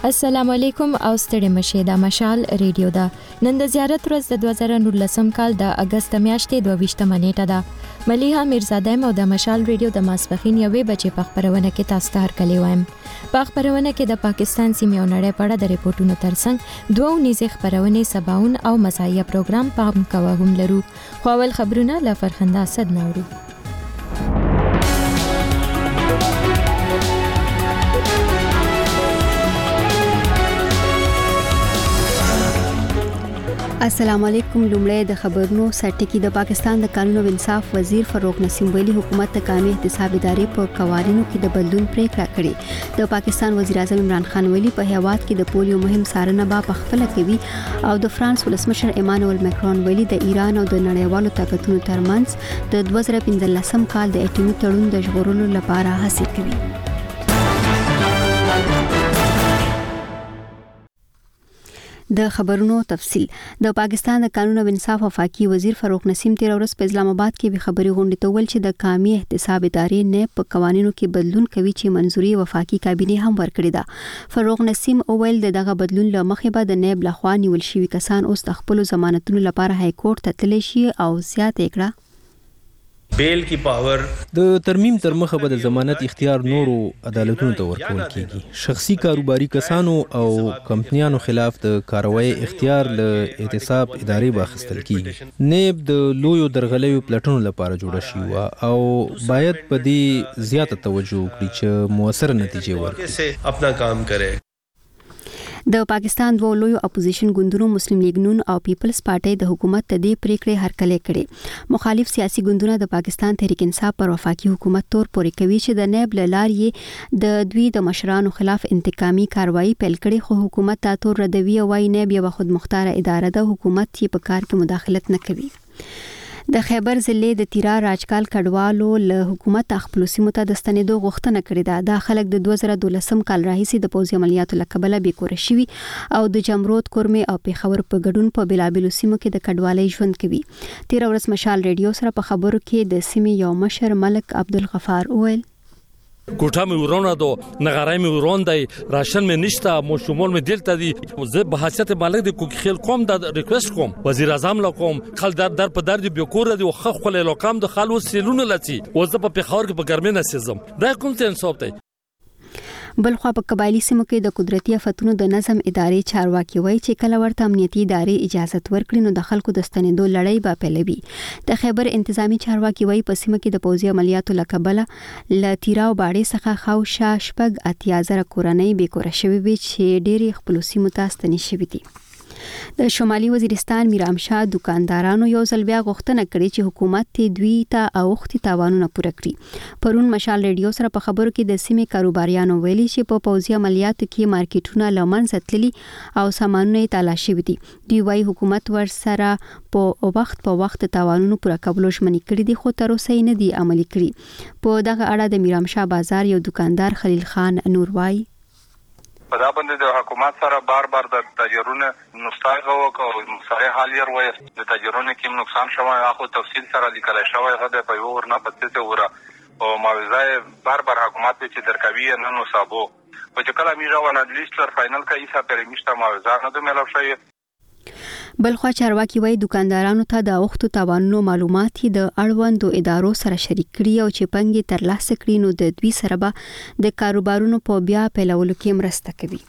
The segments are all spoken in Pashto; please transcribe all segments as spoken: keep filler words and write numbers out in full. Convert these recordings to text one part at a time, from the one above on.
السلام علیکم او ستړي مشه د مشال ریډیو دا نن د زیارت ورځ د دوه زره نولسم کال د اگست میاشتې دوه ویشتمه نیټه ده. ملیحه میرزاده مو د مشال ریډیو د ماسپخین یوې بچې په خبرونه کې تاسو ته هرکلی وایم. په خبرونه کې د پاکستان سیمې او نړۍ په اړه د ریپورتونو ترڅنګ دوه نيزه خبرونه سباون او مزاحیه پروګرام په کوه هم لرو. خو اول خبرونه له فرخنده اسد نورو. السلام علیکم. لومړی د خبرونو سرټکی. د پاکستان د قانون او انصاف وزیر فاروق نسیم ویلي حکومت د قانوني احتساب ادارې په قوانینو کې د بدلون پریکړه کړې. د پاکستان وزیر اعظم عمران خان ویلي په هیواد کې د پولیو مهم څارنه به په خپل کوي او د فرانس ولسمشر ایمانوئل ماکرون ویلي د ایران او د نړیوالو طاقتونو ترمنځ د دوه زره پنځلسم کال د اټومي تړون د ژغورلو لپاره هڅې کوي. د خبرونو تفصیل. د پاکستان د قانون او انصاف وفاقي وزیر فاروق نسیم تیر ورځ په اسلام آباد کې به خبري غونډه ته ول چې د قومي احتساب ادارې نه په قوانینو کې بدلون کوي چې منځوري وفاقي کابینه هم ورکړې ده. فاروق نسیم اویل دغه بدلون له مخې به د نیب لخوا نیول شوی کسان اوس د خپل ضمانتونو لپاره های کورټ ته تللی شي او زیات یې بیل کی پاور د ترمیم تر مخه به د ضمانت اختیار نورو عدالتونو ته ورکول کیږي. شخصي کاروباري کسانو او کمپنیانو خلاف د کاروایی اختیار له احتساب ادارې به اخیستل کیږي. نیب د لویو درغلیو پلټنو لپاره جوړه شوې او باید په دې زیاته توجه وکړي چې موثر نتیجې ورکړي. خپل کام کوي. د پاکستان دوه لوی اپوزیشن ګوندونو مسلم لیگ نون او پیپلز پارټي د حکومت ته د پریکړې هرکلی کړي. مخالف سیاسي ګوندونه د پاکستان تحریک انصاف پر وفاقي حکومت تور پورې کوي چې د نیب لارې د دوی د مشرانو خلاف انتقامي کاروایی پیل کړي، خو حکومت تا تور ردوي او وايي نیب یو خود مختار اداره ده، حکومت یې په کار کې مداخلت نه کوي. د خیبر ضلع د تیرا راجکال کډوالو له حکومت خپل سیمو ته د ستنېدو غوښتنه کړې ده. دا خلک د دوه زره دولسم کال راهیسې د پوځي عملیاتو له کبله بیکور شوي او د جمرود، کورمې او پیښور په ګډون په بلابلو سیمو کې د کډوالۍ ژوند کوي. تیر ورځ مشال ریډیو سره په خبرو کې د سیمې یو مشر ملک عبدالغفار وویل کوټه مې ورونه دو نغارای مې وروندای راشن مې نشته مو شمول مې دلته دي. زه به حیثیت مالک د کوک خیل کوم د ریکوست کوم وزیر اعظم لا کوم خل در در په در دی بیکور دی خو خل لوکام د خلوص سیلونه لتی او زه په پیښور کې په ګرمه نسیزم دا کوم ته انصاف دی. بلخوا په قبایلی سیمو کې د قدرتي آفتونو د نظم ادارې چارواکي وایي چې کله ورته امنیتي ادارې اجازه ورکړي نو د خلکو د ستنېدو لړۍ به پیلوي. د خیبر انتظامی چارواکي وایي په سیمه کې د پوځي عملیاتو له کبله له تیرا او باړې څخه خاوشا شپږ اتیا زره کورنۍ بیکوره شوې وي چې ډېری خپل سیمو ته ستنې شوي دي. د شمالي وزیرستان میرامشاه دکاندارانو یو ځل بیا غوښتنه کړې چې حکومت ته دوی ته اوختي تاوانونه پوره کړي. پرون مشال ریډیو سره په خبرو کې د سیمې کاروباریانو ویلي چې په پوځي عملیاتو کې مارکیټونه لمنځه تللي او سامانونه یې تالا شوي دي. دوی وايي حکومت ور سره په وخت په وخت تاوانونه پوره کولو ژمنې کړې دي، خو تر اوسه یې نه دي عملي کړي. په دغه اړه د میرامشاه بازار یو دکاندار خلیل خان نور وايي په دا باندې د حکومت سره بار بار د تاجرونو نوستایغه وکړو مسای حالیر وای د تاجرونو کې نقصان شوی اخو تفصیل سره لیکل شوی غته په یو ورنه پته وره او ماوزای بار بار حکومت چې درکوي نه نو صابو په چې کله میژه ونه لیست تر فائنل کې ایسا پر میشته ماوزا نه د ملو شوی. بلخوا چارواکي وایي دکاندارانو ته د اوختو تاوانونو معلومات د اړوندو ادارو سره شریک کړي او چې پنګي ترلاسه کړي نو د دوی سره به د کاروبارونو په بیا پیلولو کې مرسته کوي.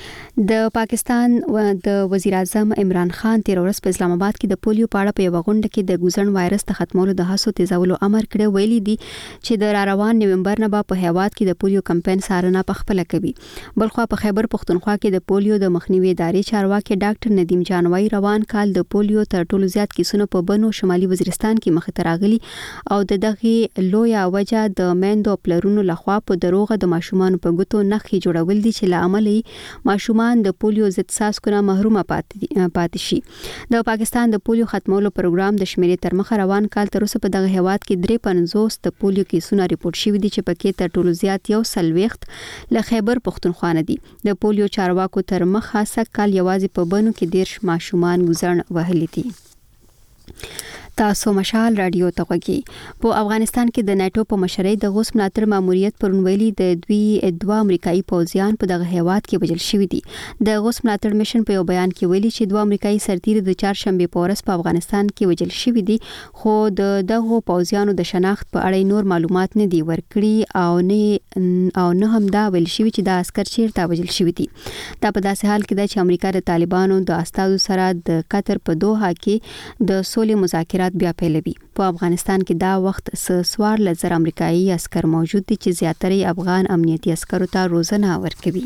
د پاکستان د وزیر اعظم عمران خان تیر ورځ په اسلام آباد کې د پولیو په اړه په یو غونډه کې د ګوزن وایرس د ختمولو د هڅو تیزولو امر کړی. ویلي دي چې د را روان نومبر نه به په هیواد کې د پولیو کمپاین څارنه په خپل کوي. بلخوا په خیبر پختونخوا کې د پولیو د مخنیوي ادارې چارواکي ډاکټر ندیم جان وايي روان کال د پولیو تر ټولو زیات کیسونه په بنو شمالي وزیرستان کې مخ ته راغلي او د دغه لوی وجه د میندو پلرونو لخوا په دروغه د ماشومان په ګوتو نخي جوړول دي چې لامل ماشومان د پولیو ضد څاڅکو محرومه پاتې شي. د پاکستان د پولیو ختمولو پروګرام د شمیرې تر مخه روان کال تر اوسه په دغه هیواد کې درې پنځوس د پولیو کیسونه ریپورت شوي دي چې پکې تر ټولو زیات یو سلويخت له خیبر پختونخوا نه دي. د پولیو چارواکو تر مخه سږ کال یوازې په بنو کې دیرش ماشومان ګوزن وهلي دي. تاسو مشال رادیو ته غوږی په افغانستان کې د ناتو په مشرۍ د غوس ملاتړ ماموریت پرونویلي د دوی دوه امریکایي پوځیان په دغه هیواد کې وژل شوي دي. د غوس ملاتړ میشن په یو بیان کې ویلي چې دوه امریکایي سرتیري د چهارشنبه په ورځ په افغانستان کې وژل شوي دي، خو د دغه پوځیانو د شناخت په اړه نور معلومات نه دي ورکړي او نه او نه هم دا ویل شوي چې د عسكر چیرته وژل شوي دي. دا په داسې حال کې ده چې امریکا د طالبانو د استازو سره د قطر په دوحه کې د سولې مذاکرات بیا پیلوي. په افغانستان کې دا وخت سوار لزر امریکایي عسكر موجود دي چې زیاتره افغان امنیتي عسکرو ته روزنه ورکوي.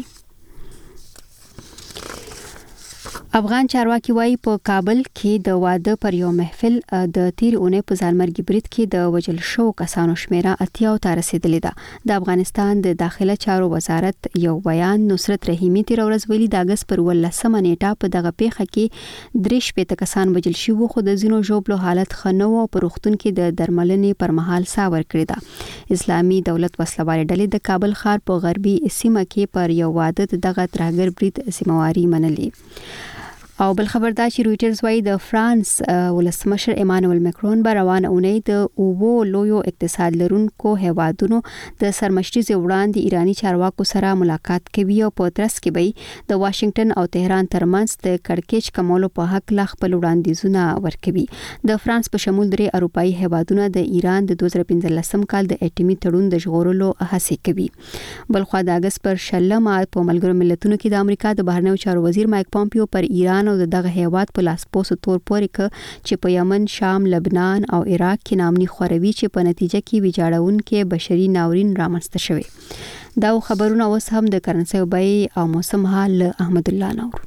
افغان چارواکي وايي په کابل کې د واده پر یو محفل د تیر اونۍ په ځانمرګي برید کې د وژل شو کسانو شمیره اتیا ته رسیدلې ده. د افغانستان د داخله چارو وزارت یو بیان نصرت رحیمی تیر ورځ ویلي د اگست پر ولسمه نیټه په دغه پیښه کې درې شپېته کسان وژل شوي، خو د ځینو ژوبلو حالت ښه نه و او په روغتون کې د درملنې پر مهال ساه ورکړې ده. اسلامي دولت وسلوالې ډلې د کابل ښار په غربي سیمه کې پر یو واده دغه ترهګر برید ذمہواری منلې. او بل خبر دا چې رويټرز وايي د فرانس ولسمشر ایمانوئل مکرون به روانه اونۍ د اوو لویو اقتصاد لرونکو هیوادونو د سرمشري وړاندې ایرانی چارواکو سره ملاقات کوي او په ترڅ کې به د واشنگټن او تهران ترمنځ د کړکېچ کمولو په حق لا خپل وړاندیزونه ورکوي. د فرانس په شمول درې اروپאי هیوادونه د ایران د دوه زره پنځلسم کال د اټومي تړون د ژغورلو هڅه کوي. بلخو د اگست پر شلمه په ملګرو ملتونو کې د امریکا د بهرنیو چارو وزیر مایک پومپیو پر ایران او دغه هیواد په لاس پوسو تور پورې ک چې په یمن، شام، لبنان او عراق کې نامني خوروي چې په نتیجه کې ویجاړونکو بشري ناورین رامنځته شوی. دا خبرونه اوس هم د کرنسي بیې او موسم حال احمد الله نور.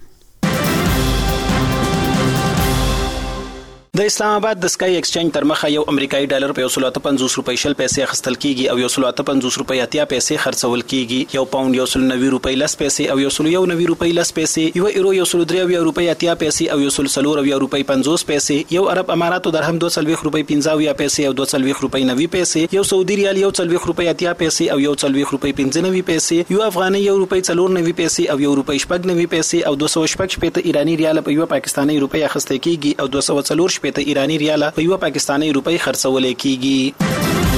د اسلام آباد د سکای ایکسچینج تر مخه یو امریکایي ډالر په یو سل پنځوس روپۍ شل پیسې اخیستل کیږي او یو سل پنځوس روپۍ اتیا پیسې خرڅول کیږي. یو پاوند یو سل نوي روپۍ لس پیسې او یو سل یو نوي روپۍ لس پیسې، یو ایرو یو سل درې روپۍ اتیا پیسې او یو سل څلور روپۍ پنځوس پیسې، یو عرب اماراتو درهم دوه سل روپۍ پنځه پیسې او دوه سل روپۍ نوي پیسې، یو سعودي ریال یو سل روپۍ اتیا پیسې او یو سل روپۍ پنځه نوي پیسې، یو افغاني یو روپۍ څلور نوي پیسې او یو روپۍ شپږ نوي پیسې او دوه سوه شپږ شپېته ایرانی ریال په یو پاکستاني روپۍ اخیستل کیږي او دوه سوه څلور شپېته ایرانی ریال په یو پاکستاني روپۍ خرڅول کیږي.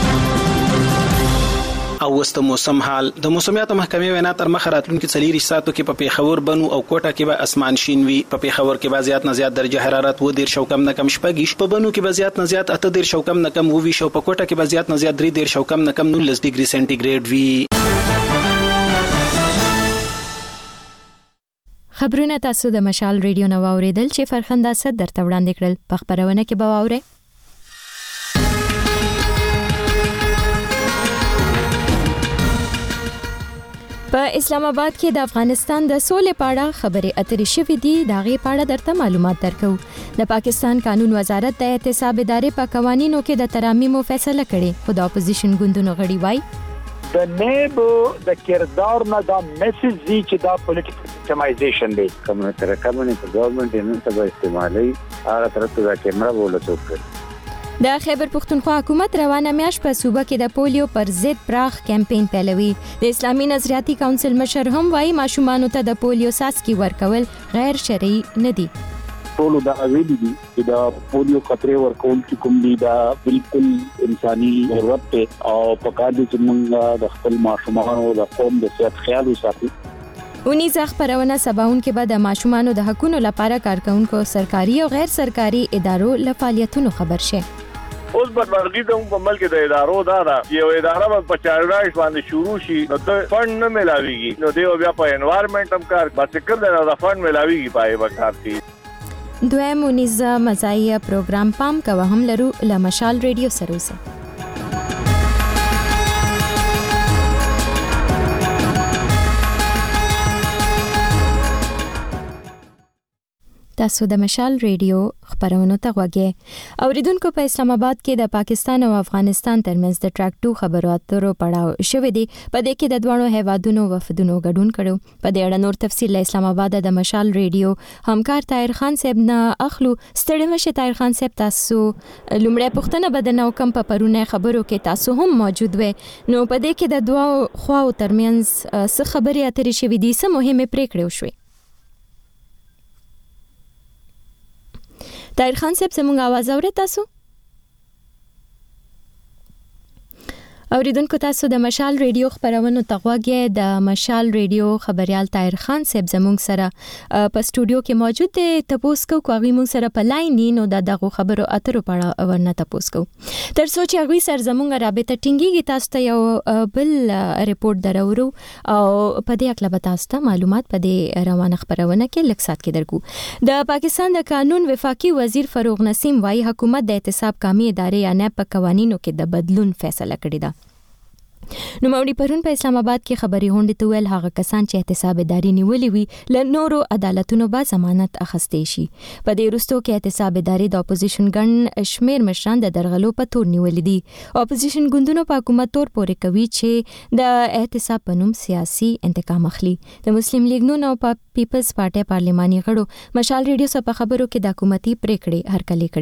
او وست موسم حال د موسمیات محکمې وینا تر مخ راتلونکو څلور ساعتو کې په پیښور، بنو او کوټه کې به اسمان شین وي. په پیښور کې به زیات نه زیات درجه حرارت و ډیر شو کم نه کم شپږ، په بنو کې به زیات نه زیات اته ډیر شو کم نه کم وي، شو په کوټه کې به زیات نه زیات درې ډیر شو کم نه کم نولس ډیګري سنټیګریډ وي. خبرونه تاسو د مشال ریډیو نو اوریدل چې فرخنده صد درته وړاندې کړل. په خبرونه کې به واورئ په اسلام آباد کې د افغانستان د سولې پاړه خبرې اترې شوې دي. دا غي پاړه درته معلومات درکو. د پاکستان قانون وزارت د احتساب ادارې په قوانینو کې د ترامیم فیصله کړې، خو د اپوزیشن ګوندونو غړي وایي د نیب د کردار نه دا میسج دی چې دا پولیټیکل سیسټمایزیشن دی. کوم تر کومه په ګورنمنت نن څه استعمالي هغه طرف ته کیمرا بوله څوک د خیبر پختونخوا حکومت روانه میاشت په صوبه کې د پولیو پر ضد پراخ کمپاین پیلوي. د اسلامي نظریاتي کونسل مشر هم وايي ماشومان ته د پولیو ساسکی ورکول غیر شرعي نه دي. ټول دا ویلي دي چې دا پولیو خطرې ورکول چې کوم دي دا بالکل انساني ضرورت ته او پکار دي چې موږ د خپل ماشومانو د قوم د صحت خیال وساتو. اونیز خبرونه سباون کې به د ماشومانو د حقوقو لپاره کارکونکو سرکاري او غیر سرکاري ادارو له فعالیتونو خبر شه. اوس بدمرغي د په ملک د ادارو دا دا یو اداره په چارواش باندې شروع شي نو د فند نه ملاويږي، نو دی بیا په انوایرنمنت هم کار بس کړل د فند ملاويږي پای وکړ کی. دویم اونیز مزایه پروګرام پام کوه هم لرو له مشال ریډیو سروسه. تاسو د مشال ریډیو خبرونه ته غوږی اوریدونکو. په اسلام آباد کې د پاکستان او افغانستان ترمنځ د ټریک ټو خبرو اترو پړاو شوې دي. په دې کې د دوه هیوادونو وفدونو ګډون کړو. په دې اړه نور تفصیل له اسلام آباد د مشال ریډیو همکار طاهر خان صاحب نه اخلو. ستړي مشه طاهر خان صاحب، تاسو لومړی پوښتنه بدنه وکم په پرونه خبرو کې تاسو هم موجود وې، نو په دې کې د دوه خواو ترمنځ څه خبرې اترې شوې دي، څه مهمه پریکړې وشوې؟ طاهر خان صاحب زموږ आवाज اورئ تاسو؟ اوریدونکو تاسو د مشال ریډیو خبرونو تغواګه د مشال ریډیو خبريال طاهر خان صاحب زموږ سره په سټوډیو کې موجود دی. تاسو کو کوغي موږ سره په لاین نو د دغه خبرو اترو پړه ورنه تاسو کو تر سوچ هغه سر زموږ رابطه ټینګي تاسو ته یو بل ریپورت درورو او په دې اکل به تاسو ته معلومات په دې روانه خبرونه کې لکسات کې درکو. د پاکستان د قانون وفاقي وزیر فاروق نسیم وايي حکومت د احتساب کامي ادارې یا نه په قوانینو کې د بدلون فیصله کړې ده. نو موري پرون په اسلام آباد کې خبري هونډه تویل هغه کسان چې احتسابداري نیولې وي ل نورو عدالتونو با ضمانت اخستې شي. په دې وروستو کې احتسابداري د اپوزیشن ګڼ شمیر مشران د درغلو په تور نیولې دي. اپوزیشن ګوندونو په حکومت تور پورې کوي چې د احتساب په نوم سیاسي انتقام اخلي. د مسلم لیگ نون او په پیپلز پارټي پارلماني غړو مشال ریډیو سره په خبرو کې د حکومتي پریکړې هرکلي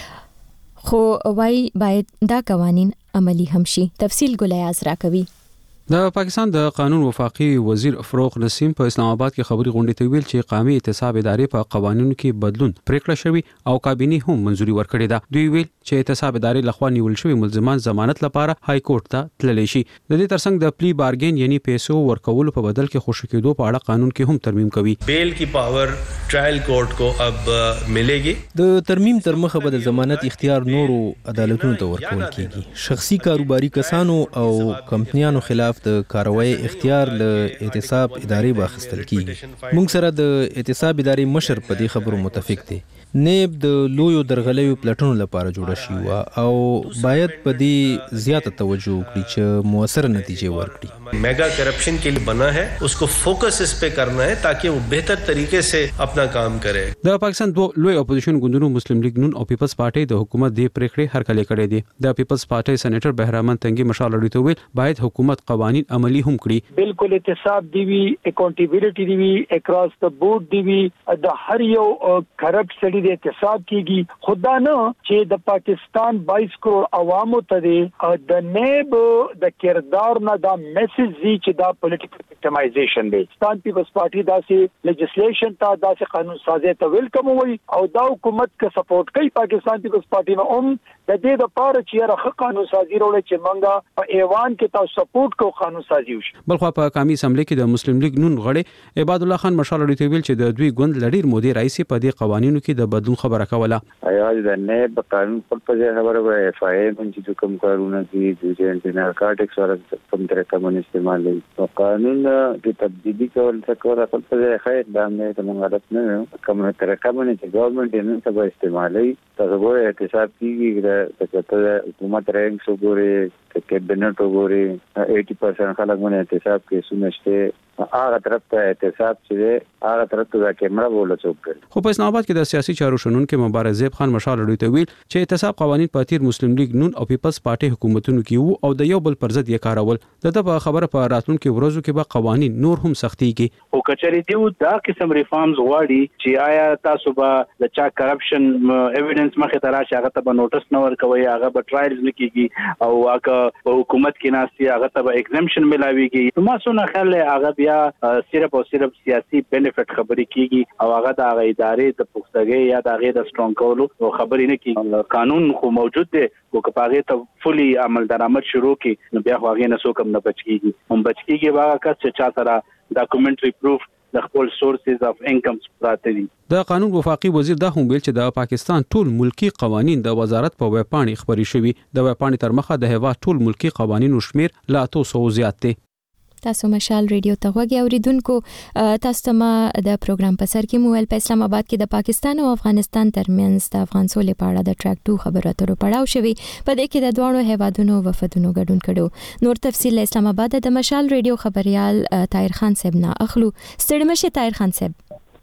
کړي خو وای باید دا قوانين عملی هم شي. تفصیل ګلیاز راکوي. د پاکستان د قانون وفاقي وزیر فاروق نسیم په اسلام آباد کې خبري غونډه ته ویل چې قومي احتساب ادارې په قوانینو کې بدلون پریکړه شوی او کابینه هم منځوري ورکړې ده. دوی ویل چې احتساب ادارې لخوا نیول شوی ملزمان ضمانت لپاره های کورټ ته تللی شي. د دې ترڅنګ د پلی بارګین یعنی پیسو ورکول په بدل کې خوشی کېدو په اړه قانون کې هم ترمیم کوي. بیل کی پاور ټرایل کورټ کو اب ملےږي. د ترمیم تر مخه به د ضمانت اختیار نورو عدالتونو ته ورکول کیږي. شخصي کاروباري کسانو او کمپنیانو خلاف د کاروایی اختیار له احتساب ادارې باخستل کیږي. موږ سره د احتساب ادارې مشر په دې خبرو متفق دي. نیب د لویو درغلیو پلټونو لپاره جوړه شي او باید په دې زیاته توجه وکړي چې موثر نتیجې ورکړي. میگا کرپشن के लिए बना है, उसको फोकस इस पे करना है ताकि वो बेहतर तरीके से अपना काम करे. د پاکستان دوه لوی اپوزیشن ګوندونو مسلم لیگ نون او پیپلز پارټي د حکومت د پریکړې هرکلي کړې دي. د پیپلز پارټي سېنیټر بهرامن تنګي مشال لري ته ویل باید حکومت قوانين عملی هم کړي. بالکل احتساب دی وی اکاونټیبিলিټی دی وی اکراس د بورډ دی وی د هر یو کرپټ سړي د احتساب کیږي. خدا نه چې د پاکستان باییس کروڑ عوامو ته د نیب د کردار نه دا میسج دی چې دا پولیټیکل وکټمایزیشن دی. پاکستان پیپلز پارټي داسې لیجسلیشن ته داسې قانون سازي ته ویلکم وي او دا حکومت کا سپورټ کوي. پاکستان پیپلز پارټي نو هم د دې لپاره چې راخه قانون سازي وروړي چې منګه په ایوان کې تاسو سپورټ کو قانون سازي وشي. بلخو په قومي اسمبلی کې د مسلم لیگ نون غړي عباد الله خان مشال لري ته ویل چې د دوی ګوند لړیر مودي رئیس په دې قوانینو کې د بدلون خبره کوله. ایواز د نه په قانون پر په خبره وای اف آی ام چې کوم کارونه دي د جنټ نارکاټکس سره کوم طریقه باندې استعمال دي او قانون کې تبدیلی کول څه کول خپل په خیر د نه د منغلط نه کوم طریقه باندې چې ګورنمنت یې نه څه استعمالي تاسو به احتساب کیږي د حکومت رینګ سو ګوري کابینټ وګوري اسی پرسنټ خلک باندې احتساب کې سنشته هغه طرف ته احتساب چې هغه طرف ته کیمرا بوله څوک. خو په اسلام آباد کې د سیاسي چارو شنن کې مبارز زیب خان مشال لري ته ویل چې احتساب قوانين په تیر مسلم لیگ نون او پیپلز پارټي حکومتونو کې وو او د یو بل پر ضد یې کارول. دغه په خبره په راتلونکو ورځو کې به قوانين نور هم سختيږي. او کچري دیو دا قسم ریفارمز غواړي چې آیا تاسو به د چا کرپشن ایویډنس مخه ته راشي هغه ته به نوټس نه ورکوي هغه به ټرایلز نه کیږي او هغه په حکومت کې ناسي هغه ته به ایگزمپشن ملاويږي. ما سونه خل هغه بیا صرف او صرف سیاسي بینیفټ خبري کیږي او هغه د هغه ادارې د پوښتګي یا د هغه د سترونګ کولو او خبرې نه کیږي. قانون خو موجود دی او که هغه ته فولي عمل درآمد شروع کی نو بیا هغه نه سو کم نه بچکیږي. هم بچکیږي هغه کس چې چا سره ډاکومنټري پروف د خپل سورسز اف انکمز پراته دي. د قانون وفاقي وزیر دا هم ویل چې د پاکستان ټول ملکی قوانين د وزارت په ویب پاڼې خبري شوي. د ویب پاڼې تر مخه د هوا ټول ملکی قوانینو شمیر لا اتو سو زیات دي. تاسو مشال ریډیو ته وګورئ اوریدونکو تاسو ته ما د پروګرام په سر کې مویل په اسلام آباد کې د پاکستان او افغانستان ترمنځ د افغان سولې په اړه د ټریک ټو خبرو اترو پړاو شوی. په دې کې د دوه هیوادونو وفدونو ګډون کړو. نور تفصیل اسلام آباد د مشال ریډیو خبريال طاهر خان صاحب نه اخلو. ستړي مشه طاهر خان صاحب.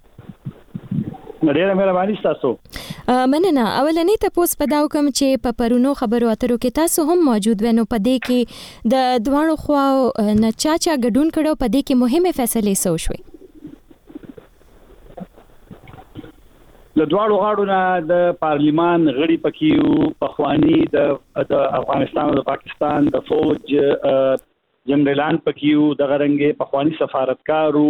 ډیره مهرباني تاسو. مننه. اولنې تاسو په داو کوم چې په پرونو خبرو اترو کې تاسو هم موجود ونه په دې کې د دوه خو نه چا چا ګډون کړو په دې کې مهمه فیصله سو شوې. د دواړو غاړو نه د پارلیمان غړي پکې په خواني د افغانستان او د پاکستان د فوج جنرالان پکې د غرنګي په خواني سفارتکارو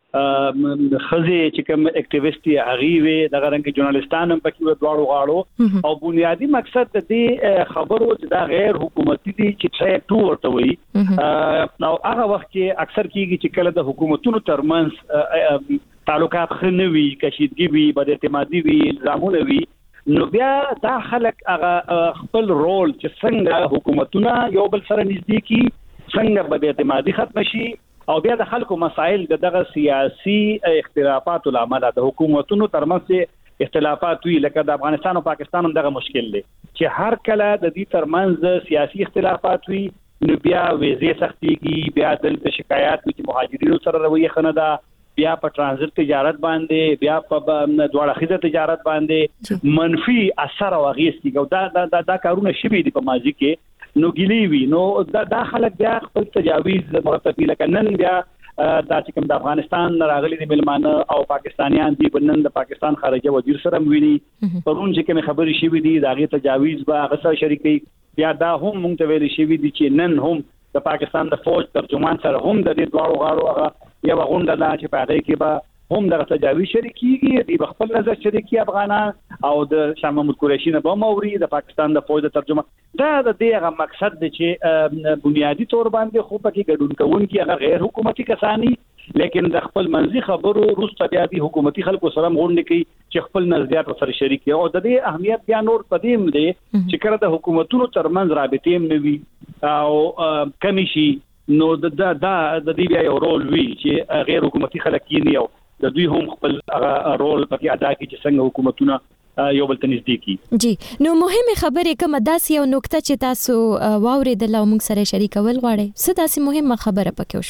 خزي چې کوم اکټیویسټي هغه وي د غرنګ ژورنالستانو په کې ودواړو غاړو او بنیادی مقصد د دې خبرو چې دا غیر حکومتي دي چې ټریک ټو ورته وي نو هغه وخت کې اکثر کیږي چې کله د حکومتونو ترمنځ تعلقات خنوي کشیدګي وي بد اعتمادي وي الزامونه وي نو بیا دا خلک هغه خپل رول چې څنګه حکومتونه یو بل سره نږدې کی څنګه بد اعتمادي ختم شي او بیا د خلکو مسائل دغه سیاسي اختلافات العمل د حکومتونو ترمنځ اختلافات وی لکه د افغانستان او پاکستان هم دغه مشکل دی چې هر کله د دې ترمنځ سیاسي اختلافات وی نو بیا ویزې سختيږي بیا د شکایت چې مهاجرینو سره رویه خنه ده بیا په ترانزیت تجارت باندې بیا په دواړه خزه تجارت باندې منفي اثر او اغیز کیږي دا دا دا کارونه شوي دي په ماضي کې نو ګلی وی نو دا د خلک بیا خپل تجاویز مرتبه لکه نن بیا دا چې کوم د افغانستان راغلي د ملمانه او پاکستانیان دی بنن د پاکستان خارجه وزیر سره ویني پرون چې کوم خبري شوي دي دا غي تجاویز با غسه شریکي بیا دا هم مونږ ته ویل شوي دي چې نن هم د پاکستان د فوج ترجمان سره هم د دې دواړو غاړو یو غونډه ده چې په هغه کې به هم د تجاویز شریکيږي د خپل نظر شریکي افغانان او د شاه محمود قریشي نه به موري د پاکستان د فوج ترجمه دا د دې مقصد دی چې بنیادی تور باندې خو پکې ګډون کوونکی هغه غیر حکومتي کسانی لیکن د خپل منځي خبرو روسته بیا د حکومتي خلکو سره غونډه کوي چې خپل نظریات سره شریکي او د دې اهمیت بیا نور پدیم دی چې کله د حکومتونو ترمنځ رابطې موي او کمیشي نو د دا د دې بیا یو رول وی چې غیر حکومتي خلک کینی او د دوی هم خپل رول پکې ادا کوي چې څنګه حکومتونه یو بل ته نږدې کی جی نو مهمه خبره کوم داسې یو نقطه چې تاسو واورېدل او موږ سره شریکول غواړئ څه داسې مهمه خبره پکې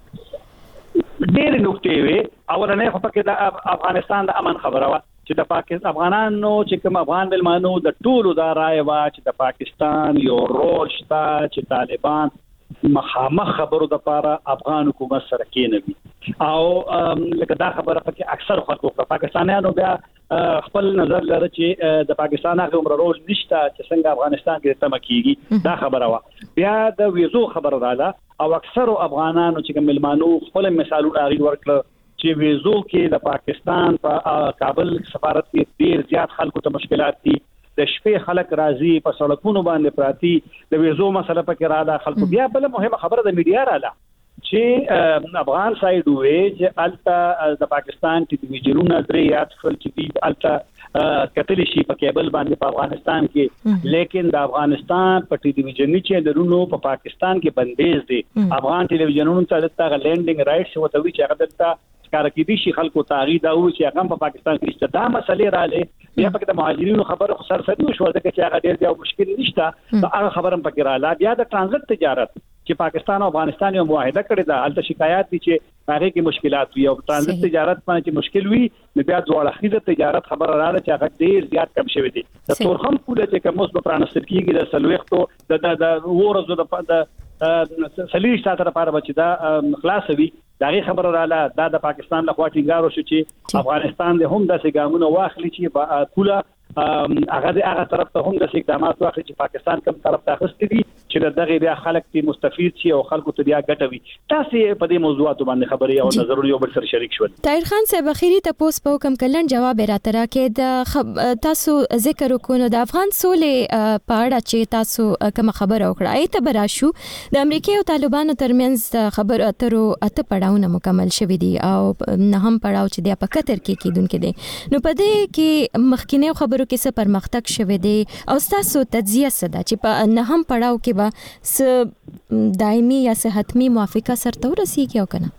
وشوه ډېر نقطې وي اولنې خو پکې د افغانستان د امن خبره وا چې د پاکستان افغانانو چې کوم افغان بلمانو د ټولو دا رائے وا چې د پاکستان یو رول شته چې طالبان مخامخ خبرو د پاره افغان حکومت سره کېنوي او لکه دا خبره پکې اکثر خلکو په پاکستانیانو بیا خپل نظر لري چې د پاکستان هغه عمر رول نشته چې څنګه افغانستان کې تم کیږي دا خبره وا بیا د ویزو خبره رااله او اکثر افغانانو چې ملمانو خپل مثالونه اړین ورکړه چې ویزو کې د پاکستان په کابل سفارت کې ډیر زیات خلکو ته مشکلات دي د شپې خلک راځي په سړکونو باندې پراتی د ویزو مسله پکې رااله خلکو بیا بل مهمه خبره د میډیا رااله چې افغان سایډ وې چې التا د پاکستان ټلویزیونونه درې یاد خپل چې التا کتل شي په کیبل باندې په افغانستان کې لیکن د افغانستان په ټلویزیونی چینلونو په پاکستان کې بندیز دي افغان ټلویزیونونو ته د لینډینګ رائټس وته وی چې هغه دلته کار کې دي شي خلکو تاغید او چې هغه په پاکستان کې نشته دا مسلې رااله بیا پکې د مهاجرینو خبره خسر سره شو ده چې هغه ډېر یو مشکل نشته دا هغه خبره پکې رااله بیا د ترانزیت تجارت چې پاکستان او افغانستان یو معاهده کړی دا الته شکایات دي چې هغه کې مشکلات وي او ترانزیت تجارت باندې چې مشکل وي نو بیا دواړه خیزه تجارت خبره رااله چې هغه ډېر زیات کم شوی دی د تورخم کوله چې کوم اوس په پرانستر کېږي د سلوختو د د ورځو د سلیش ساتره لپاره بچی دا خلاصوي دغه خبره رااله دا د پاکستان له خوا ټینګار وشو چې افغانستان د هم د سګامونو واخلي چې کوله هغه د هغه طرف ته هم د اقدامات واخلي چې پاکستان کوم طرف ته خسته دي چې دغه بیا خلک ته مستفید شي او خلکو ته بیا ګټوي تاسو په دې موضوعاتو باندې خبرې او نظرونه یو بل سره شریک شول طاهر خان صاحب اخیری تاسو په کوم کلن جواب راته راکې د خب... تاسو ذکر وکړو د افغان سولې په اړه چې تاسو کوم خبره وکړه ایت براشو د امریکای او طالبانو ترمنځ خبر اترو اته پړاوونه مکمل شوې دي او نه هم پړاو چې د په قطر کې کیدونکو دي نو په دې کې مخکینه خبرو کې څه پرمختګ شوه دي او تاسو تجزیه سده چې په نه هم پړاو کې به س دایمي یا س حتمی موافقه سره ورسیږي او کنه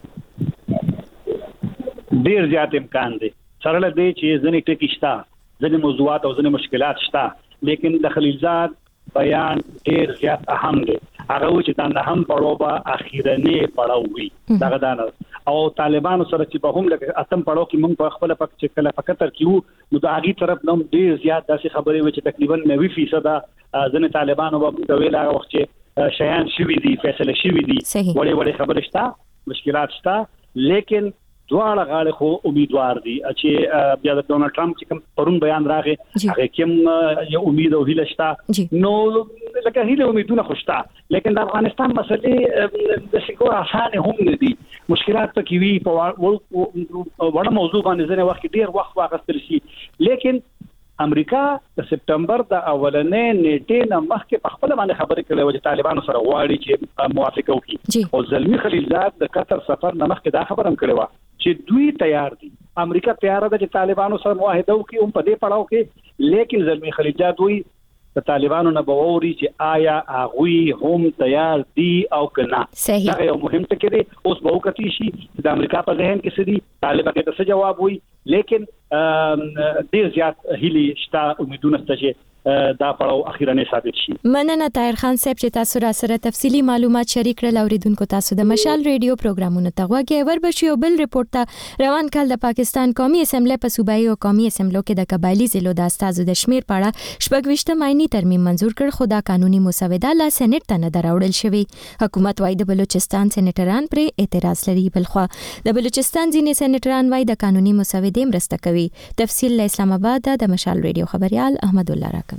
ډیر زیات امکان دی سره دی چې ځنې ټکی شته ځنې موضوعات او ځنې مشکلات شته لیکن د خلیلزاد بیان ډیر زیات اهم دی هغه چې دا نه هم پړاو به اخیرنی پړاو وي دا غدان او طالبانو سره چې په هم لکه اتم پړاو کې موږ په خپل پک چې کله فقطر کیو نو د هغه طرف نوم ډیر زیات داسې خبرې و چې تقریبا نوي فیصد ځنې طالبانو په ویل هغه وخت چې شیان شوي دي فیصله شوي دي وړي وړي خبرې شته مشکلات شته لیکن دواړه غاړي خو امیدوار دي چې بیا د ډونالد ټرمپ چې کوم پرون بیان راغی هغه کوم یو امید او هیله شته نو لکه هیله امیدونه خوشته لیکن د افغانستان مسلې د سکو اسانه هم نه دي مشکلات پکې وي په وړه موضوع باندې ځنه وخت ډیر وخت واغستل شي. لیکن امریکا د سپټمبر د اولنې نیټې نه مخکې په خپل باندې خبرې کړې و چې طالبانو سره غواړي چې موافقه وکړي او زلمی خلیلزاد د قطر سفر نه مخکې دا خبره هم کړې و چې دوی تیار دي. امریکا تیار ده چې طالبانو سره معاهده وکړي هم په دې پړاو کې. لیکن زلمی خلیلزاد وایي د طالبانو نه بووري چې آیا هغه هم تیار دي او کنه. دا یو مهم ټکی دی. اوس به وکړي شي د امریکا په ذهن کې سړي طالبان ته څه جواب وایي. لیکن ډیر زیات هلي شته امیدونه شته چې دا پړاو اخیرا ثابت شي. مننه طاهر خان صاحب چې تاسو را سره تفصيلي معلومات شریک کړل. اوریدونکو تاسو د مشال ریډیو پروګرامونو ته غوږی وربشي او بل ریپورت ته روان کال د پاکستان قومي اسمبلی په صوبایي او قومي اسمبلو کې د قبایلی ضلعو د استازو د شمیر په اړه شپږ آئینی ترمیم منزور کړ خو دا قانوني مسوده لا سېنات ته نه دراوړل شوی. حکومت وايي د بلوچستان سېنیټران پر اعتراض لري. بلخوا د بلوچستان ځینې سېنیټران وايي د قانوني مسودې مرسته کوي. تفصیل له اسلام آباد د مشال ریډیو خبريال احمد الله راکوي.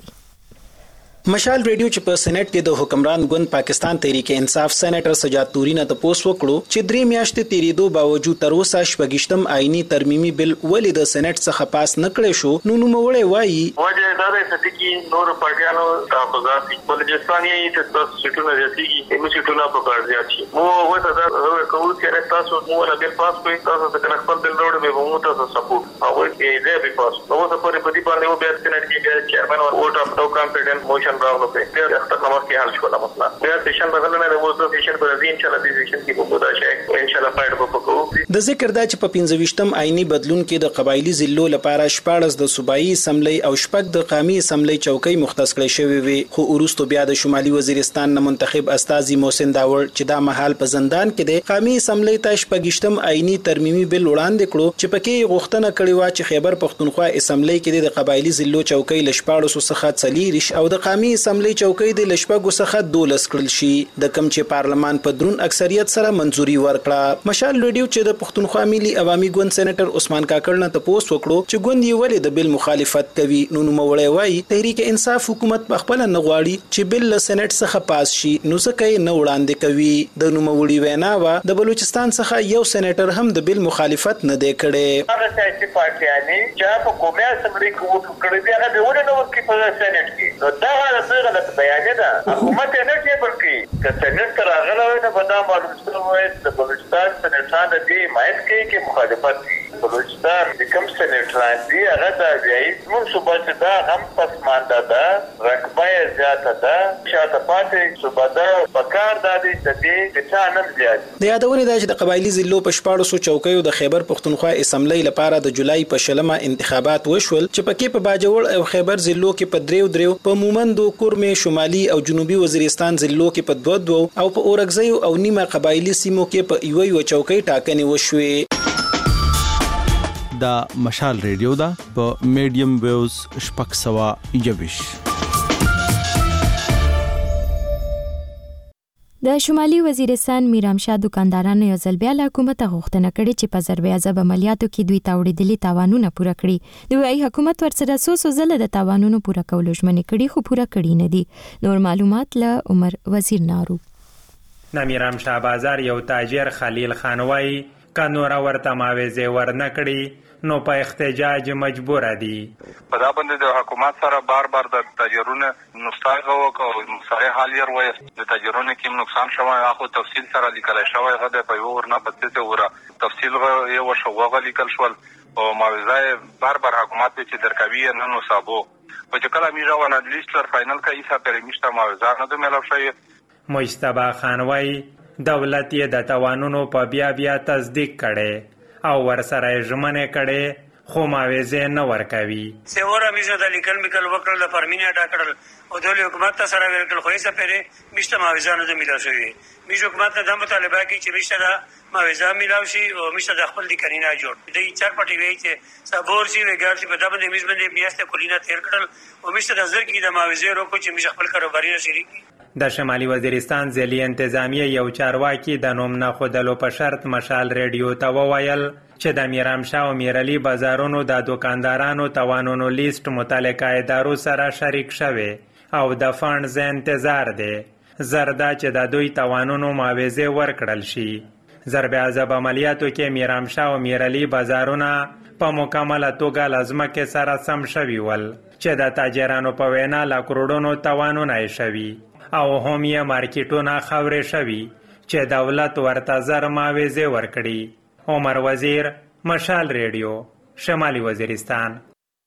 مشال ریډیو چې په سېنات کې د حکمران ګوند پاکستان تحریک انصاف سېنیټر سجاد توري نه تاسو وکړو چې درې میاشتې تیریدو باوجود تر اوسه شپږشتم آئینی ترمیمي بل ولې د سېنات څخه پاس نه کړی شو. نو نو وړي وایي وجه دا ده چې نور پارټیانو تحفظات بلوچستان یې د تاسو سټونه زیاتېږي نو سټونه په کار زیاتې مو وته دا کوو چې تاسو مو ولا بل پاس کوي تاسو څنګه خپل بل وروړي به مو تاسو سپورټ او یې دې به پاس نو څه پرې په دې باندې و بیا سېنات کې چیرمن او ووټ اپ نو کانفیډنس موشن راغلو په دې اختر نمبر کې حل شو. مثلا بیا سیشن بدل نه د وځو سیشن پر دې ان شاء الله دې سیشن کې په بودا شي ان شاء الله فایټ وکړو. د ذکر دا چې په پنځه آئینی بدلون کې د قبایلی ضلعو لپاره شپږ د صوبایي اسمبلی او شپږ د قومي اسمبلی چوکۍ مختص کړي شوی وي خو وروسته بیا د شمالي وزیرستان نه منتخب استاذي محسن داور چې دا محل په زندان کې د قومي اسمبلی ته شپږشتم آئینی ترمیمي بل وړاندې کړو چې پکې غوښتنه کړې و چې خیبر پختونخوا اسمبلی کې د قبایلی ضلعو چوکۍ لشپاړو څخه څلیریش او د قومي اسمبلی چوکۍ د لشپږو څخه دولس کړل شي د کم چې پارلمان په درون اکثریت سره منځوري ورکړه. مشال ریډیو چې د پښتونخوا ملي عوامي ګوند سېنیټر عثمان کاکړ نه تاسو وکړو چې ګوند یې ولې د بل مخالفت کوي. نو نو وړي وایي تحریک انصاف حکومت په خپل نه غواړي چې بل له سېنیټ څخه پاس شي نو څه کوي نه وړاندې کوي. د نو وړي وینا وا د بلوچستان څخه یو سېنیټر هم د بل مخالفت نه دی کړي. هغه سیاسي پارټیانې چې په قومي اسمبلی کې ووټ کړی دی هغه به ونه نو کې په سېنیټ کې نو دا هغه غلط بیان دی. حکومت نه کې بلکې که سېنیټ تر هغه نه په دا معلوم شوی د بلوچستان سېنیټان د دې حمایت کوي چې مخالفت کوي. بلوچستان د کوم سېنیټران دی هغه دا دی موږ صوبه چې دا هم پسمانده ده رقبه زیاته ده شاته پاتې صوبه ده پکار دا دی چې دې څه نه زیات. د یادونه ده چې د قبایلی ضلعو په شپاړسو چوکیو د خیبر پختونخوا اسمبلی لپاره د جولای په شلمه انتخابات وشول چې پکې په باجوړ او خیبر ضلعو کې په دریو دریو په مومندو کورمه شمالي او جنوبي وزیرستان ضلعو کې په دوه دوه او په اورګزیو او نیمه قبایلی سیمو کې په یو یو چوکۍ ټاکنې وشوې. دا مشال ریډیو دا په میډیم ویوز شپږ سوه یوویش. د شمالي وزیرستان میرامشاه دکاندارانو یو ځل بیا له حکومت غوښتنه کړې چې په ضربې عذاب عملیاتو کې دوی ته وړېدلي تاوانونه پوره کړي. دوی وايي حکومت ورسره څو څو ځله د تاوانونو پوره کولو ژمنې کړي خو پوره کړي نه دي. نور معلومات له عمر وزیر نارو. میرامشاه بازار یو تاجر خلیل خان وايي که نور ورته معاوضې ورنه کړي نو په احتجاج مجبور دي. په دا باندې د حکومت سره بار بار د تاجرونو نوستای غوکو او مساره حالیر وای د تاجرونو کې نقصان شوی هغه تفصیل سره لیکل شوی هغه په یو ورنه پته وره تفصیل یو شوغه لیکل شول او معاوضه بار بار حکومت چې درکوي نه نو صابو په چې کله میژه ونه لیست ور فائنل کوي څه پرې میشته معاوضه نه د ملو شوی. مجتبی خان وايي دولت یې د توانونو په بیا بیا تصدیق کړي او ورسره ژمنې کړي خو معاوضې نه ورکوي. سیوره میزه د لیکل میکل وکړل د فرمینه ډاکړل او د حکومت سره ویل خو یې سپېره مشته معاوضه نه ملو شوی. میز حکومت د مطالبه کوي چې مشته د معاوضه ملو شي او مشته د خپل د کرینه جوړ دی چر پټي وی چې صبور شي وګار شي په دغه باندې میز باندې میاسته کلینا تیر کړل او مشته د زر کې د معاوضې روکو چې مش خپل کاروباري شریک. د شمالي وزیرستان ځلي انتظامیه یو چارواکي د نوم نه خودلو په شرط مشال ریډیو ته وویل چې د میرامشاه او میرعلي بازارونو د دکاندارانو توانونو لیست متعلقه ادارو سره شریک شوی او د فنډز انتظار دی. زردا چې د دوی توانونو معاوضې ورکړل شي. ضرب عذاب عملیاتو کې میرامشاه او میرعلی بازارونه په مکمله توګه لازمه کې سره سم شوي ول چې د تاجرانو په وینا لا کروڑونو توانونه یې شوي او هم یې مارکیټونه خاورې شوي چې دولت ورته زر معاوضې ورکړي. عمر وزیر، مشال ریډیو، شمالي وزیرستان.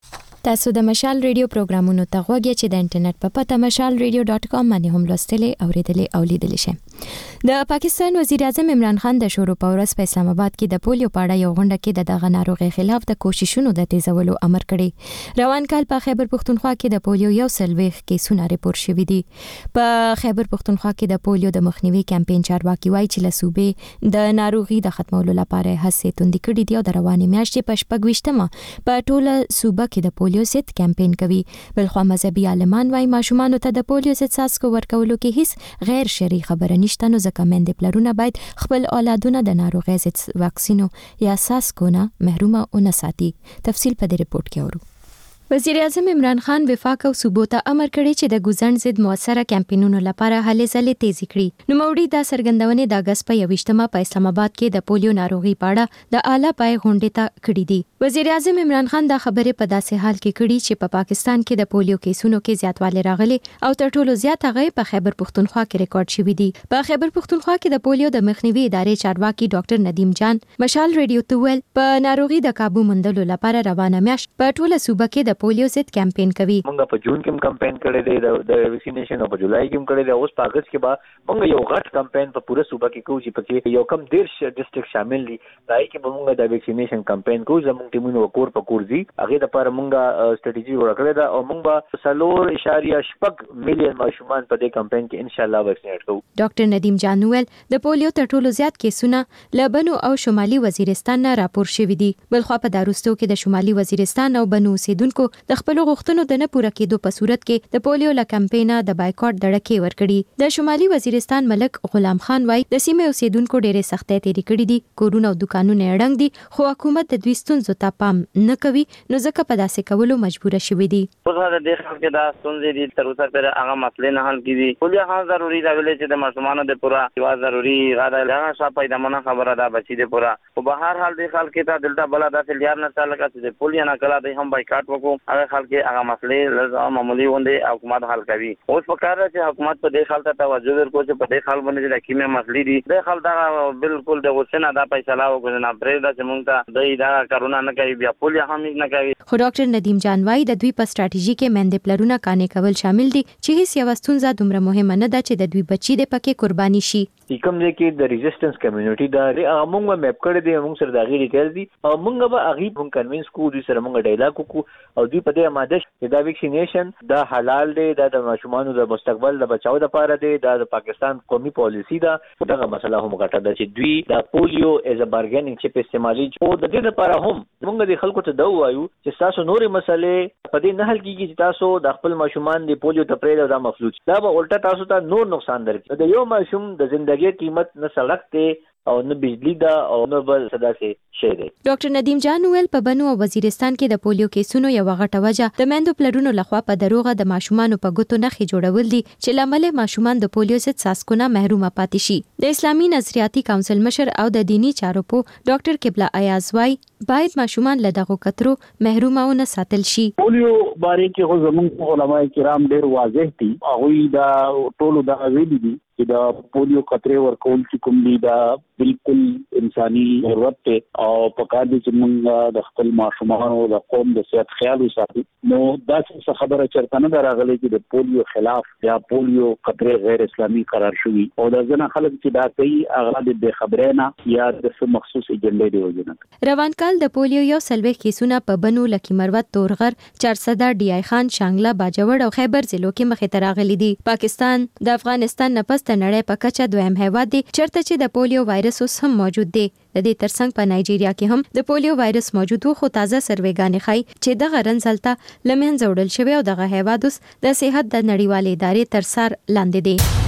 تاسو د مشال ریډیو پروګرامونو ته غوږی چې د انټرنیټ په پته مشال ریډیو ډاٹ کام باندې هم لوستلې او ریډلې او لیدلې شئ. د پاکستان وزیر اعظم عمران خان د شروع په ورځ په اسلام آباد کې د پولیو په اړه یو غونډه کې د دغه ناروغي خلاف د کوششونو د تیزولو امر کړی. روان کال په خیبر پښتونخوا کې د پولیو یو سلويخ کیسونه ریپورت شوي دي. په خیبر پښتونخوا کې د پولیو د مخنیوي کمپاین چارواکي وایي چې له صوبې د ناروغي د ختمولو لپاره هڅې توندې کړې دي او د روانې میاشتې په شپږ ویشتمه په ټوله صوبه کې د پولیو ضد کمپاین کوي. بلخو مذهبي عالمان وايي ماشومان ته د پولیو ضد څاڅکو ورکولو کې هیڅ غیر شرعي خبره نشته، نو ځکه مندې پلرونه باید خپل اولادونه د ناروغي ضد واکسینو یا څاڅکو نه محرومه ونه ساتي. تفصیل په دې رپورت کې اورو. وزیر اعظم عمران خان وفاق او صوبو ته امر کړی چې د ګوزن ضد موثره کمپاینونو لپاره هلې ځلې تیزی کړي. نوموړي دا څرګندونې د اگست په یوویشتمه په اسلام آباد کې د پولیو ناروغي په اړه د اعلی پای غونډې ته کړې دي. وزیر اعظم عمران خان دا خبرې په داسې حال کې کړي چې په پا پاکستان کې د پولیو کیسونو کې زیاتوالی راغلي او تر ټولو زیات هغه په خیبر پښتونخوا کې ریکارډ شوی دي. په خیبر پښتونخوا کې د پولیو د مخنیوي ادارې چارواکي ډاکټر ندیم جان مشال ریډیو ته ویل په ناروغي د قابو موندلو لپاره روانه میاشت په ټوله صوبه کې د پولیو ضد کمپاین کوي. موږ په جون کې کمپاین کړی دی د ویکسینیشن او په جولای کې کړی دی. اوس په اگست کې به موږ یو غټ کمپاین په پوره صوبه کې کوو چې پکې یو کم ډیر ډیسټریکټ شامل دي. دای کې به موږ د ویکسینیشن کمپاین کوو. زموږ ټیمونو کور په کور دي. هغه د لپاره موږ ستراتیژي جوړ کړې ده او موږ به سلور اشاریه شپږ میلیون ماشومان په دې کمپاین کې ان شاء الله ویکسینیټ کوو. ډاکټر ندیم جان ویل د پولیو تر ټولو زیات کیسونه له بنو او شمالي وزیرستان نه راپور شوي دي. بلخو په داروستو کې د شمالي وزیرستان او بنو اوسیدونکو د خپل غوښتنو د نه پوره کېدو په صورت کې د پولیو له کمپاینه د بایکاټ دړکې ورکړي. د شمالي وزیرستان ملک غلام خان وای د سیمې اوسیدونکو ډېرې سختۍ تېرې کړې دي. کورونه او دکانونه اړنګ دي خو حکومت د دوی ستونزو ته پام نه کوي، نو ځکه په داسې کولو مجبور شوي دي. اوس د دې خلک دا ستونزې دي تر اوسه پورې هغه مسلې نه حل کیږي. پولیو هم ضروري دا ویل چې د ماشومانو د پورا یو ضروري غاډه لغه شاپ پیدامنه خبره ده بچی د پورا او په هر حال د خلک ته دلته بل داسې لیار نه تعلق چې د پولیو نه کلا د هم بایکاټ وکړو. هغه خلک هغه مسلې لږه معمولی وندې حکومت حل کوي. اوس په کار چې حکومت په دې حال ته توجه ورکړي چې په دې حال باندې د کیمه مسلې دي. د حال دا بالکل د غوښنه دا فیصله وکړي نه پرې دا چې مونږ ته د دا کارونا نه کوي بیا پولیو هم نه کوي. خو ډاکټر ندیم جان وايي د دوی په ستراتیژي کې مندې پلرونه کانې کول شامل دي چې هیڅ یو ستونزه دومره مهمه نه ده چې د دوی بچي د پکې قرباني شي. کوم ځای کې د ریزिस्टنس کمیونټي دا موږ مپ کړی دی، موږ سره دا غیر ډیټیل دي او موږ به هغه موږ کنوینس کو دي سره موږ ډایلاګ وکړو او دوی په دې آماده چې دا ویکسینیشن دا حلال دی، دا د ماشومانو د مستقبل د بچاو لپاره دی، دا د پاکستان قومي پالیسی ده. دغه مسله هم غټه ده چې دوی دا پولیو از ا بارګینینګ چپ استعمالي او د دې لپاره هم موږ د خلکو ته دا وایو چې تاسو نورې مسلې په دې نه حل کیږي چې تاسو د خپل ماشومان د پولیو ته پرې دا مفلوج دا به الټا تاسو ته نور نقصان درکړي. د یو ماشوم د ژوندۍ قیمت نه سړک ته او نه بجلی دا او نه بل صدا سي شي دی. ډاکټر ندیم جان ویل په بنو او وزیرستان کې د پولیو کیسونو یو غټه وجه د مندو پلرونو لخوا په دروغه د ماشومان په ګوتو نخې جوړول دي چې لامل ماشومان د پولیو ضد څاڅکو نه محروم پاتې شي. د اسلامي نظریاتي کونسل مشر او د دینی چارو په ډاکټر قبله ایاز وای باید ماشومان له دغه کترو محروم او نه ساتل شي. پولیو باره کې خو زموږ علماء کرام ډېر واضح دي. هغه دا ټولو دا ویلي دي چې دا پولیو قطرې ورکول چې کوم دي دا بالکل انساني ضرورت ته او په کار دي چې موږ د خپل ماشومان او د قوم د صحت خیال وساتو. نو دا څه خبره چرته نه راغلي چې د پولیو خلاف یا پولیو قطرې غیر اسلامي قرار شوي او دا ځنه خلک چې دا کوي هغه د بے خبرۍ نه یا د څه مخصوص ایجنډې دی وجنه. روان کال د پولیو یو سلوي کیسونه په بنو لکی مروت تورغر چارسده ډی آی خان شانګله باجوړ او خیبر ضلعو کې مخې ته راغلي دي. پاکستان د افغانستان نه پس د نړۍ په کچه دویم هیواد دی چرته چې د پولیو وایرس اوس هم موجود دی. د دې ترڅنګ په نایجیریا کې هم د پولیو وایرس موجود وو، خو تازه سروېګانې ښایي چې دغه رنځ هلته له منځه وړل شوی او دغه هیواد اوس د صحت د نړیوالې ادارې تر څار لاندې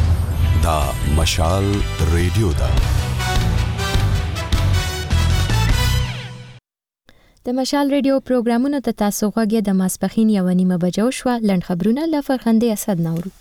دی. دا مشال ریډیو ده. د مشال ریډیو پروګرامونو ته تاسو غوږی د ماسپخین یو نیمه بجو شو. لنډ خبرونه له فرخنده اسد نورو.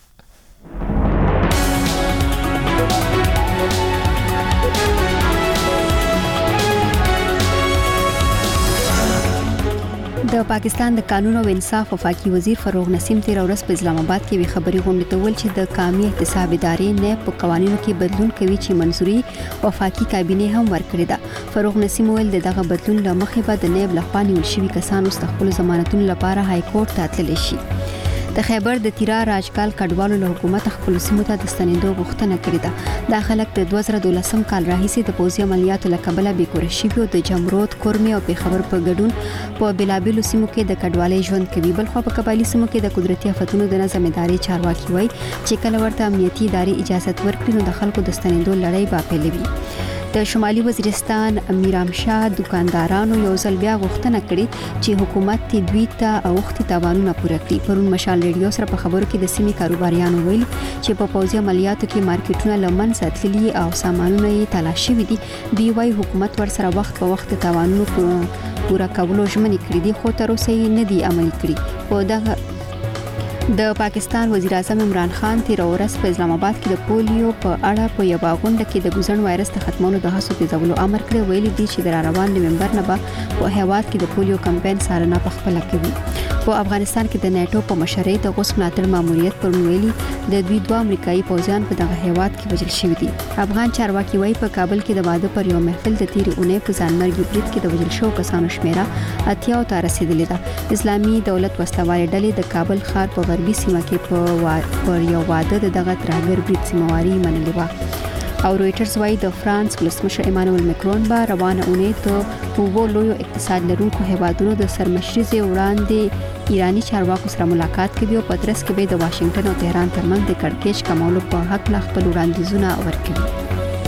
د پاکستان د قانون او انصاف وفاقي وزیر فروغ نسیم تیر ورځ په اسلام آباد کې وی خبري غونډه ته ول چې د قومي احتساب ادارې نه په قوانینو کې بدلون کوي چې منځوري وفاقي کابینه هم ورکړي ده. فروغ نسیم ویل دغه بدلون له مخې به د نیب لخوا نیول شوي کسانو خپل ضمانتونو لپاره های کورټ ته تللی شي. د خیبر د تیرا راجکال کډوالو له حکومت خپل سیمو ته د ستنېدو غوښتنه کړې ده. دا خلک د دوه زره دولسم کال راهیسې د پوځي عملیاتو له کبله بیکوره شوي او د جمرود کورمې او پیښور په ګډون په بلابلو سیمو کې د کډوالۍ ژوند کوي. بل خو په قبایلی سیمو کې د قدرتي آفتونو د نظم ادارې چارواکي وایي چې کله ورته امنیتي ادارې اجازه ورکړي نو د خلکو د ستنېدو لړۍ به پیلوي. د شمالي وزیرستان میرامشاه دکاندارانو یو ځل بیا غوښتنه کړې چې حکومت ته دوی ته اوختي تاوانونه پوره کړي. پرون مشال ریډیو سره په خبرو کې د سیمې کاروباریانو ویلي چې په پوځي عملیاتو کې مارکیټونه لمنځه تللي او سامانونه یې تلاشي دي. دوی وايي حکومت ور سره وخت په وخت تاوانونو پوره کولو ژمنې کړې دي خو تر اوسه یې نه دي عملي کړي. په دغه د پاکستان وزیر اعظم عمران خان تیر ورځ په اسلام آباد کې د پولیو په اړه په یو غونډه کې د ګوزن وایرس د ختمولو د هڅو تیزولو امر کړی. ویلي دي چې د روان نومبر نه به په هیواد کې د پولیو کمپاین څارنه په خپل کوي. په افغانستان کې د نیټو په مشرۍ د غوث ملاتړ ماموریت پر ویلي د دوی دوه امریکایي پوځیان په دغه هیواد کې وژل شوي دي. افغان چارواکي وایي په کابل کې د واده پر یو محفل د تیرې اونۍ په ځانمرګي برید کې د وژل شوو کسانو شمیره اتیا ته رسیدلې ده. اسلامي دولت وسلوالې ډلې د کابل ښار په غربي سیمه کې په پر یو واده د دغه ترهګر برید سیمواري منلې وه. او رويټرز وايي د فرانس ولسمشر ایمانوئل مکرون به روانه اونۍ ته وو لوی اقتصاد لرونکو هیوادونو د سرمشري ځای وړاندې ایرانی چارواکو سره ملاقات کوي او په ترڅ کې به د واشنگټن او تهران ترمنځ د کړکېچ کمولو په حق لا خپل وړاندیزونه ورکوي.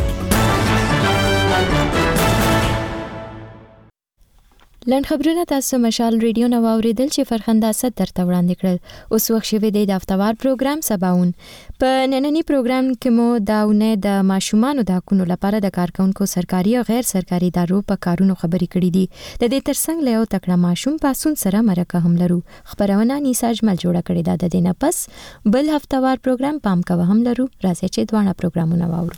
لند خبرونه تاسو مشال ریډیو نو اوریدل چې فرخنده ست درته وړاندې کړل. اوس وخت شوی دی د هفتوار پروګرام سباون. په نننی پروګرام کې مو داونه د ماشومانو د حقوقو لپاره د کارکونکو سرکاري او غیر سرکاري ادارو په کارونو خبرې کړې دي. د دې ترڅنګ له یو تکړه ماشوم پاسون سره مرکه هم لرو. خبرونه نیسا اجمل جوړه کړې ده. د دې نه پس بل هفتوار پروګرام پام کوه هم لرو. راځي چې دوه پروګرامونه واورو.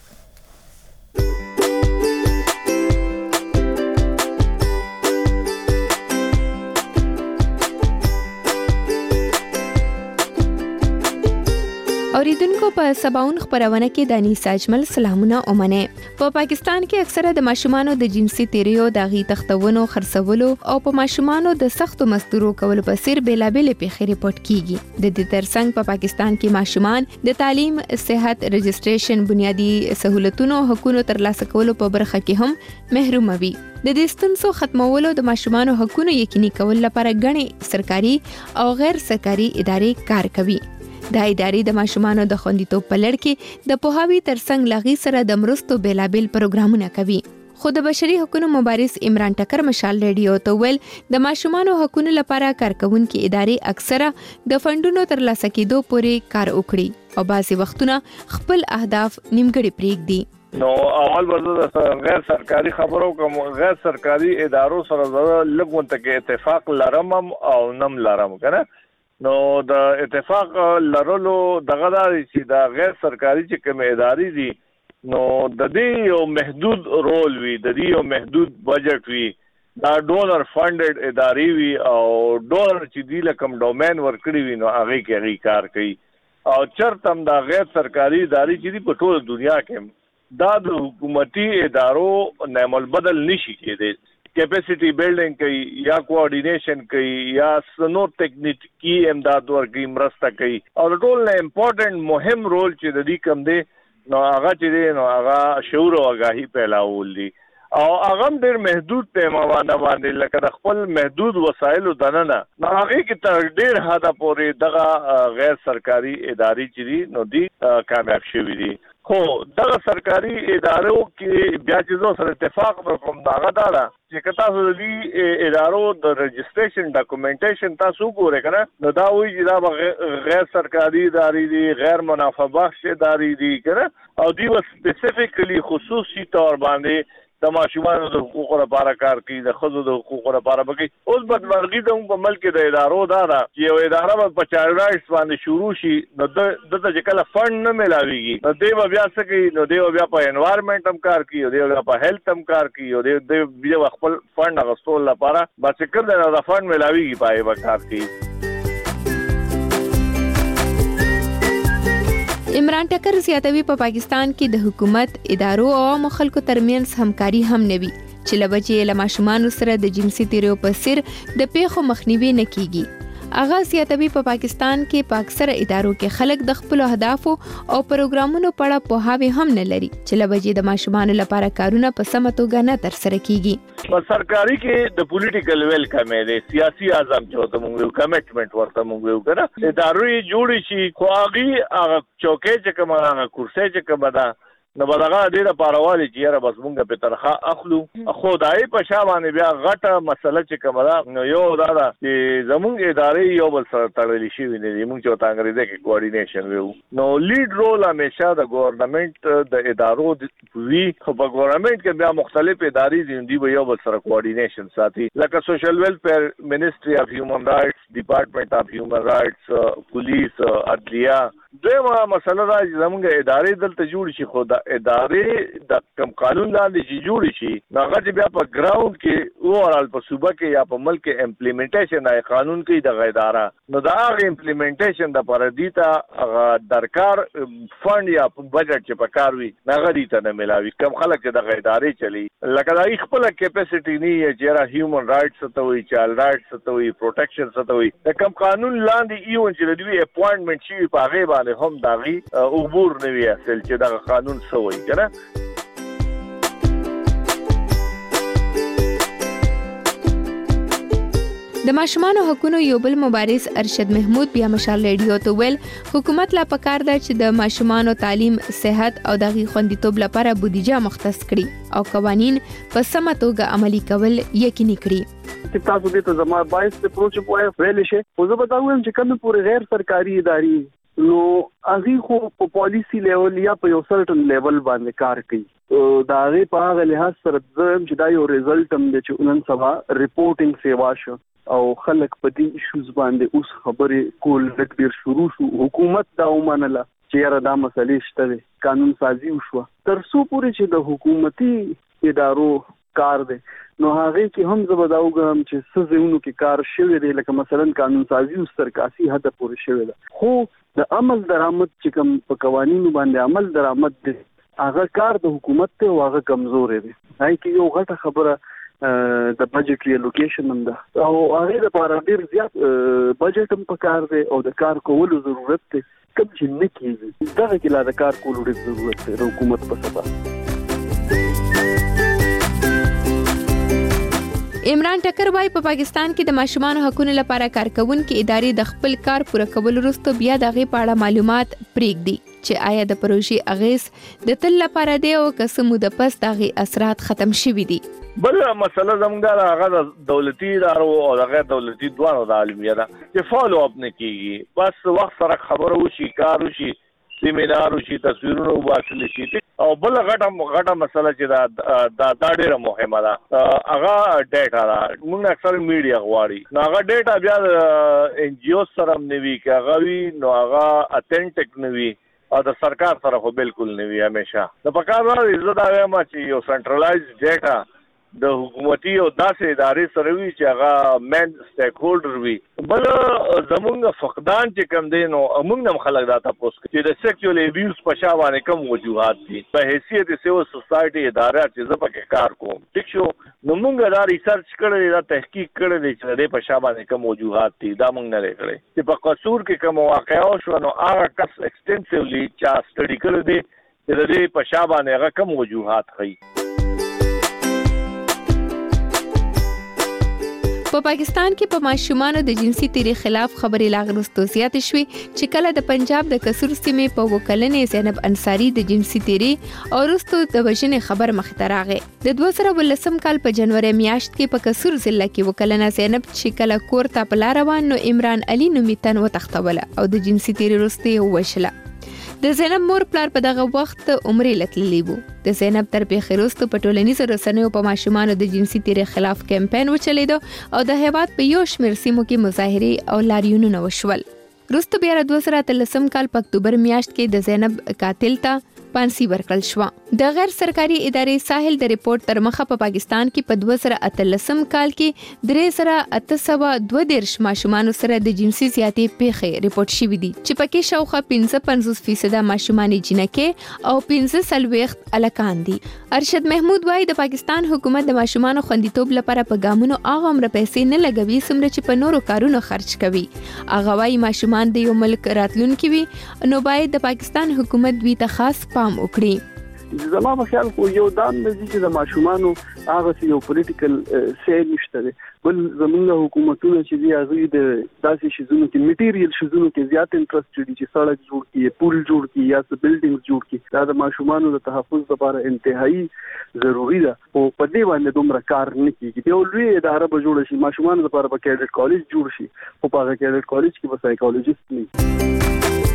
اوریدونکو په سباون خبرونه کې د انیس اجمل سلامونه اومنه. په پاکستان کې اکثره د ماشومانو د جنسي تیریو د غي تختونو خرڅولو او په ماشومانو د سختو مزدورو کولو په سیر بیلابل پیښې ریپورت کیږي. د دې ترڅنګ په پاکستان کې ماشومان د تعلیم، صحت، رجسټریشن، بنیادی سہولتونو حقوقو ترلاسه کولو په برخه کې هم محروم وي. د دې ستونزو ختمولو د ماشومانو حقوقو یقیني کول لپاره غني سرکاري او غیر سرکاري ادارې کار کوي. دا ادارې د ماشومانو د خوندیتوب په لړ کې د پوهاوي ترڅنګ لغي سره د مرستو بیلابل پروګرامونه کوي. خو د بشري حقوقو مبارز عمران ټکر مشال ریډیو ته ویل د ماشومانو حقوقو لپاره کارکونکو ادارې اکثره د فندونو ترلاسه کېدو پورې کار وکړي او بعضي وختونه خپل اهداف نیمګړي پرېږدي. نو اول ورته غیر سرکاري خبرو کوم غیر سرکاري ادارو سره لږ منتګ اتفاق لرم او نم لرم کنه. نو د اتفاق لرلو دغه داري چې دا غیر سرکاري چې کوم ادارې دي نو د دې یو محدود رول وي، د دې یو محدود بجټ وي، دا ډونر فندډ ادارې وي او ډونر چې دی لکم ډومین ورکړي وي نو هغه کې هغه کار کوي. او چرته هم دا غیر سرکاري ادارې چې دی په ټول دنیا کې دا د حکومتي ادارو نعمل بدل نشي کېدی. کیپیسټي بلډینګ کوي یا کوارډینیشن کوي یا سنو ټیکنیکی امداد ورکوي، مرسته کوي او ټول نه امپورټنٹ مهم رول چې د دې کم دی نو هغه چې دی نو هغه شعور او آگاهی پیلاول دي او هغه ډېر محدود پیمانه باندې لکه د خپل محدود وسایلو دننه نو هغه کې تر ډېر حد پورې دغه غیر سرکاري ادارې چې دي نو دي کامیاب شوي دي. خو دغه سرکاري ادارو کې بیا چې زو سره اتفاق وکوم داغه دا چې کتا سو دي ادارو د رجسټریشن ډاکومېنټیشن تاسو ګورئ کنه نو دا وی چې دا غیر سرکاري ادارې دي، غیر منافع بخش ادارې دي کنه او دی سپیسیفیکلی خصوصي تور باندې د ماشومانو د حقوقو لپاره کار کوي د ښځو د حقوقو لپاره کوي. اوس بدمرغي د په ملک د ادارو دا ده چې یو اداره په چایلډ رائټس باندې شروع شي نو د د چې کله فند نه ملاويږي نو دی بیا څه کوي نو دی بیا په انوایرنمنت هم کار کوي دی بیا په هیلث هم کار کوي دی بیا خپل فند غوښتل لپاره بس کړه دا فند ملاويږي پای به کار کوي. عمران ټکر زیاتوي په پا پاکستان کې د حکومت ادارو او عام خلکو ترمنځ همکاري هم نوي چې لبچې له ماشومان سره د جنسي تیریو په سر د پیښو مخنیوي نه کیږي. اغا زیاتوي په پا پاکستان کې په اکثره ادارو کې خلک د خپل اهدافو او پروګرامونو په اړه پوهاوی هم نه لري چې لبچې د ماشومان لپاره کارونه په سمه توګه نه ترسره کیږي. په سرکاري کې د پولیټیکل ویل کمې دي سیاسي اعظم چې ته موږ کمټمنټ ورته موږ وکړه ادارو جوړ شي خو هغه هغه چوکې چې کومه هغه کرسي چې کومه ده نو بدغه ډیره پاروالي چې را بس مونږ په ترخه اخلو خدای په شابه بیا غټه مسله چې کومه نو یو دا ده چې زمونږ ادارې یو بل سره تړلې شي ویني موږ چې تاسو انګریزي کې کوارډینیشن ویو نو لیډ رول همیشه د ګورنمنت د ادارو وی خو په ګورنمنت کې بیا مختلف ادارې دي دی به یو بل سره کوارډینیشن ساتي لکه سوشل ویلفیر منیسټري اف هیومن رائټس ډپارټمنټ اف هیومن رائټس پولیس عدلیه دویمه مسله دا چې زمونږ ادارې دلته جوړ شي خو دا ادارې د کم قانون لاندې چې جوړ شي هغه چې بیا په ګراوند کې اوورال په صوبه کې یا په ملک کې امپلیمنټیشن د قانون کې د اداره نو دا هغه امپلیمنټیشن د پر دیتا هغه درکار فند یا بجټ چې په کار وي هغه دیتا نه ملاوي کم خلک چې د ادارې چلی لکه دا خپل کیپاسټی نه چې را هیومن رائټس ته وي چایلډ رائټس ته وي پروټیکشن ته وي د کم قانون لاندې ایون چې د دوی اپوینټمنټ شي په هغه باندې هم داغي عبور نه وي اصل چې دا قانون سوی کنه. د ماشومان حقوقو یو بل مبارز ارشد محمود بیا مشال ریډیو ته ویل حکومت لا پکار ده چې د ماشومان تعلیم صحت او دغه خوندیتوب لپاره بودیجه مختص کړي او قوانین په سمه توګه عملي کول یقیني کړي. تاسو دې ته زما بایس ته پروچ پوهه ویل شي خو زه به دا وایم چې کوم پورې غیر سرکاري ادارې نو هغه خو په پالیسی لیول یا په یو سرټن لیول باندې کار کوي دا هغه په هغه لحاظ سره چې دا یو ریزلټ هم د چونن سبا ریپورټینګ سیوا شو او خلک په دې ایشوز باندې اوس خبرې کول ډېر شروع شو حکومت دا ومنله چې یاره دا مسلې شته قانون سازي وشو تر څو پورې چې د حکومتي ادارو کار دی نو هغه کې هم زبداوګم چې سزهونو کې کار شوی دی لکه مثلا قانون سازي او سرکاسي حد پورې شوی دی خو د عمل درآمد چې کوم په قوانینو باندې عمل درآمد دي هغه کار د حکومت ته واغه کمزور دی هاي کې یو غټه خبره د بجټري الوکیشن هم ده او هغه لپاره ډیر زیات بجټ هم پکار دی او د کار کولو ضرورت دی کوم چې نه کیږي دا کې لا د کار کولو ډیر ضرورت دی د حکومت په سبا. عمران ټکر وايي په پاکستان کې د ماشومان حقوقو لپاره کارکونکو ادارې د خپل کار پوره کول وروسته بیا دغه په اړه معلومات پریږدي چې آیا د پروژې اغیز د تل لپاره دی او قسم د پس دغه اثرات ختم شوي دي. بل مسله زموږ هغه دولتي ادارو او غیر دولتي دوه د عالمیه ده چې فالو اپ نه کیږي بس وخت سره خبرو شي کار شي سیمینار شي تصویرونه وباسل شي او بل غټه غټه مسله چې دا دا ډیره مهمه ده هغه ډیټا ده موږ اکثر میډیا غواړي نو هغه ډیټا بیا ان جی او سره نوي کې هغه وی نو هغه اتنټیک نوي او د سرکار سره خو بالکل نوي همیشه د پکار نه عزت وایم چې یو سنټرلایز ډیټا د حکومتي او داسې ادارې سره وی چې هغه مین سټیک هولډر وي بل زمونږ فقدان چې کم دي نو موږ هم خلک دا تاسو چې د سیکشوال ابیوز په شا باندې کوم وجوهات دي په حیثیت سیول سوسایټي اداره چې زه پکې کار کوم ټیک شو نو موږ دا ریسرچ کړی دا تحقیق کړی چې د په شا باندې کوم وجوهات دي دا موږ نه لري چې په قصور کې کوم واقعا شو نو هغه کس ایکستنسیولی چا سټډي کړی دی چې د په شا باندې هغه کوم وجوهات خي. په پاکستان کې په ماشومانو د جنسي تیری خلاف خبرې لاغرستو زیات شوې چې کله د پنجاب د کسور سیمې په وکلنې زینب انصاری د جنسي تیری او وروسته د وژنې خبر مخ ته راغی. د دوه زره ولسم کال په جنوري میاشت کې په کسور ضلع کې وکلنه زینب چې کله کور ته په لار روان نو عمران علي نومي تن وتښتوله او د جنسي تیری وروسته یې ووژله. د زینب مور پلار په دغه وخت عمرې لتللی وو. د زینب تر پیښې وروسته په ټولنیزو رسنیو په ماشومانو د جنسي تیرې خلاف کمپاین وچلیدو او د هیواد په یو شمېر سیمو کې مظاهرې او لاریونونه وشول. وروسته بیا د دوه زره اتلسم کال په اکتوبر میاشت کې د زینب قاتل ته پانسی ورکړل شو. د غیر سرکاري ادارې ساحل د ریپورت تر مخه په پاکستان کې په دوه زره اتلسم کال کې درې زره اته سوه دوه دېرش ماشومانو سره د جنسي زیاتې پیښې ریپورت شوې دي چې پکې شاوخوا پنځه پنځوس فیصده ماشومان جنکې او پنځه څلوېښت هلکان دي. ارشد محمود وایي د پاکستان حکومت د ماشومانو خوندیتوب لپاره په ګامونو هغه عمره پیسې نه لګوي څومره چې په نورو کارونو خرج کوي. هغه وایي ماشومان د یو ملک راتلونکي وي نو باید د پاکستان حکومت دوی ته خاص پام وکړي. زما په خیال خو یو دام د چې د ماشومانو هغه یو پولیټیکل سي نشته دی، بل زمونږ حکومتونه چې دی هغه د داسې شیزونو کې میټیریل شیزونو کې زیات انټرست دي چې سړک جوړ کړي، پول جوړ کړي یا څه بلډینګز جوړ کړي. دا د ماشومانو د تحفظ لپاره انتهایی ضروری ده او په دې باندې دومره کار نه کیږي. یو لوی اداره به جوړ شي، ماشومانو لپاره په کیډټ کالج جوړ شي، او په هغه کیډټ کالج کې به سایکولوژیست نه.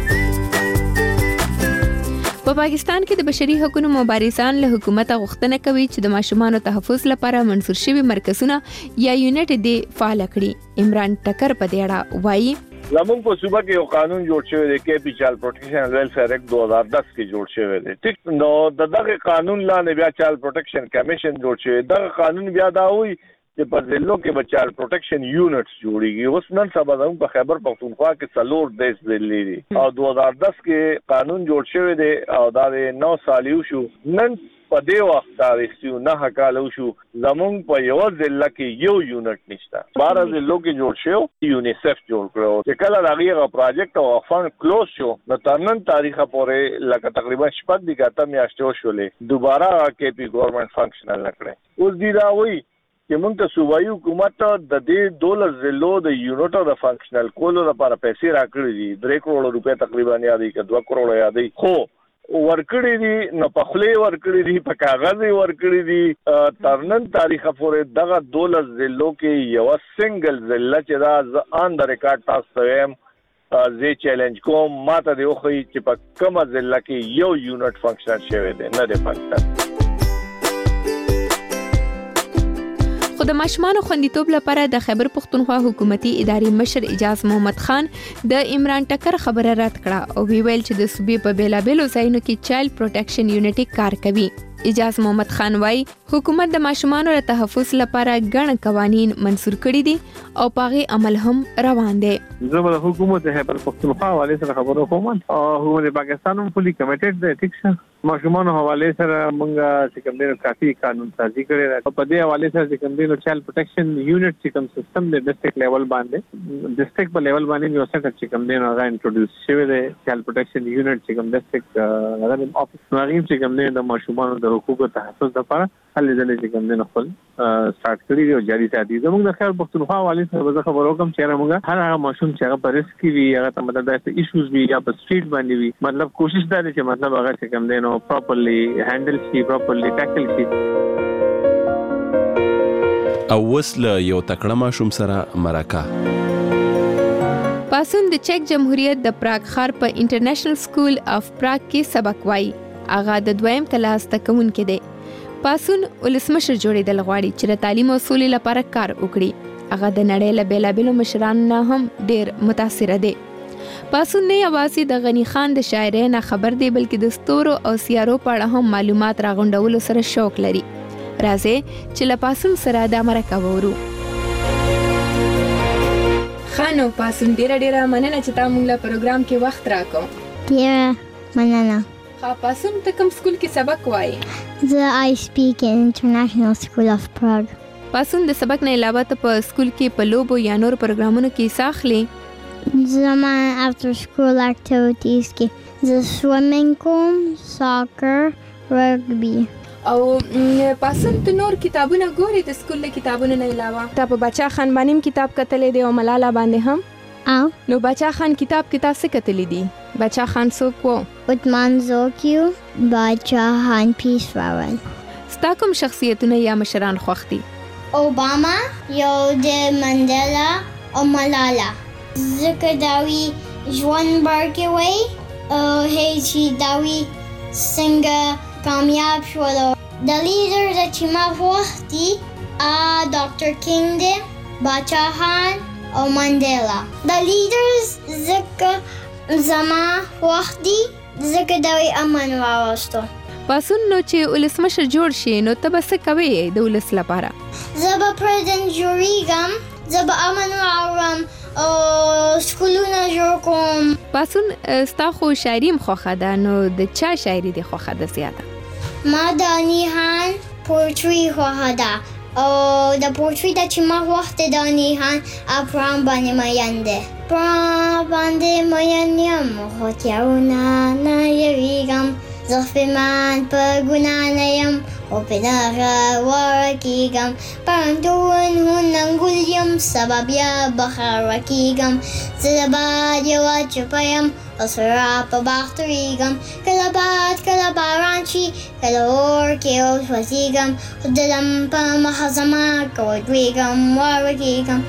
په پاکستان کې د بشري حقوقو مبارزان له حکومت غوښتنه کوي چې د ماشومانو تحفظ لپاره منظور شوي مرکزونه یا یونټ دې فعال کړي. عمران ټکر په دې اړه وایي زموږ په صوبه کې یو قانون جوړ شوی دی کې پی چایلډ پروټیکشن اینڈ ویلفیر ایکټ دو هزار دس کې جوړ شوی دی. ټیک نو د دغه قانون لاندې بیا چایلډ پروټیکشن کمیشن جوړ شوی. دغه قانون بیا دا وایي چې په ضلعو کې به چایلډ پروټیکشن یونټس جوړیږي. اوس نن سبا زموږ په خیبر پختونخوا کې څلور دیس ضلعې دي او دو هزار دس کې قانون جوړ شوی دی او دا د نو سال یو شو. نن په دې وخت تاریخ چې نه کال شو زموږ په یو ضلع کې یو یونټ نشته. بارہ ضلعو کې جوړ شو، یونیسف جوړ کړو. چې کله هغه پروجیکټ او فند کلوز شو نو تر نن تاریخ پورې لکه تقریبا شپږ دي کاته میاشتې شولې دوباره کې پی ګورنمنت فنکشنل نکړي. اوس دی دا وایي چې موږ ته صوبایي حکومت د دې دولس ضلعو د یونټو د فنکشنل کولو لپاره پیسې راکړي دي، درې کروڑ روپۍ تقریبا یادې کې دوه کروڑ یادې خو ورکړي دي، نه په خولې ورکړي دي، په کاغذ ورکړي دي. تر نن تاریخ پورې دغه دولس ضلعو کې یو سنگل ضلع چې دا آن د ریکارډ تاسو ویم زه چیلنج کوم ماته دی خو چې په کومه ضلع کې یو یونټ فنکشنل شوی دی نه دی فنکشنل. خو د ماشومانو خوندیتوب لپاره د خیبر پختونخوا حکومتي ادارې مشر اجاز محمد خان د عمران ټکر خبره رد کړه او ویل چې د صوبې په بیلابیلو ځایونو کې چایلډ پروټیکشن یونټ کار کوي. اجاز محمد خان وایي حکومت د ماشومانو د تحفظ لپاره ګڼ قوانین منسور کړي دي او پاغي عمل هم روان دي. زموږ د حکومت خیبر پختونخوا حواله سره خبرو کوم او حکومت پاکستان هم فولي کمیټډ دی. ټیک شه ماشومانو حواله سره موږ چې کوم ډیر کافي قانون سازي کړی دی. په دې حواله سره چې کوم ډیر چایلډ پروټیکشن یونټ چې کوم سیستم د ډیسټریکټ لیول باندې ډیسټریکټ په لیول باندې یو څه چې کوم ډیر هغه انټروډیوس شوی دی. چایلډ پروټیکشن یونټ چې کوم ډیسټریکټ هغه افیس نو هغه چې کوم ډیر د ماشومانو د حقوقو تحفظ لپاره هلې ځلې چې کوم ډیر خپل سٹارټ کړی دی او جاري ساتي. زموږ د خیر پختونخوا حواله سره به خبرو کوم چې موږ هر هغه ماشوم چې هغه په ریسک کې وي هغه ته مطلب د ایشوز وي یا په سټریټ باندې وي مطلب کوشش دا دی چې مطلب هغه چې کوم دی نو پراپرلی هینډل شي، پراپرلی ټیکل شي. او وسله یو تکړه ماشوم سره مرکه. پاسون د چک جمهوریت د پراګ ښار په انټرنیشنل سکول اف پراګ کې سبق وایي. هغه د دویم کلاس تکونکي دی. پاسون ولسمشر جوړېدل غواړي چې د تعلیم او سولې لپاره کار وکړي. هغه د نړۍ له بیلابیلو مشرانو نه هم ډېر متاثره دی. پاسون نه یوازې د غنی خان د شاعرۍ نه خبر دی بلکې د ستورو او سیارو په اړه هم معلومات راغونډولو سره شوق لري. راځئ چې له پاسون سره دا مرکه وورو. خانو پاسون ډېره ډېره مننه چې تا موږ له پروګرام کې وخت راکړو. ډېره مننه. ها پاسون ته کوم سکول کې سبق وایي؟ زه آی سپیک ان انټرنیشنل سکول اف پراګ. پاسون د سبق نه علاوه ته په سکول کې په لوبو یا نور پروګرامونو کې حصہ اخلي؟ زما افټر سکول اکټیویټیز کې زه سویمینګ کوم، ساکر، رګبي. او پاسون ته نور کتابونه ګوري د سکول له کتابونو نه علاوه؟ تا په بچا خان باندې کتاب کتلې دی او ملاله باندې هم؟ او نو بچا خان کتاب کې تاسو کتلې دي؟ بچا خان څوک و؟ عثمان زوکیو، بچا خان پیشور. ستا کوم شخصیتونه یا مشران خوښ دي؟ اوباما، یو د منډیلا او ملالا. ځکه دا وی ژوند برکې وای هی چې داوی څنګه کامیاب شول. د لیډر چې ما وخت دی ډاکټر کینګ دی، باچا خان او منډیلا. د لیډرز ځکه زما وخت دی ځکه دوی امن راوستو. پاسون نو چې ولسمشر جوړ شي نو ته به څه کوې د ولس لپاره؟ زه به پرزیدنټ جوړېږم، زه به امن راوړم او سکولونه جوړ کوم. پاسون ستا خو شاعري هم خوښه ده، نو د چا شاعري دې خوښه ده زیاته؟ ما د انیهان پورټري خوښه ده او د پورټري ته چې ما وخت د انیهان اپرام باندې مین دی. پرام باندې مین یم خو تیارونه نه یریږم، زه من په ګناه نه یم خو پې دغه واره کېږم. پرنټون هننګول یم سبا بیا بخاره کېږم. زه د باد یوه چوپه یم او سره په باغ توریږم. کله باد کله باران شي کله اور کې وسوځېږم، خو د لم په مخه زما که ودرېږم واره کېږم.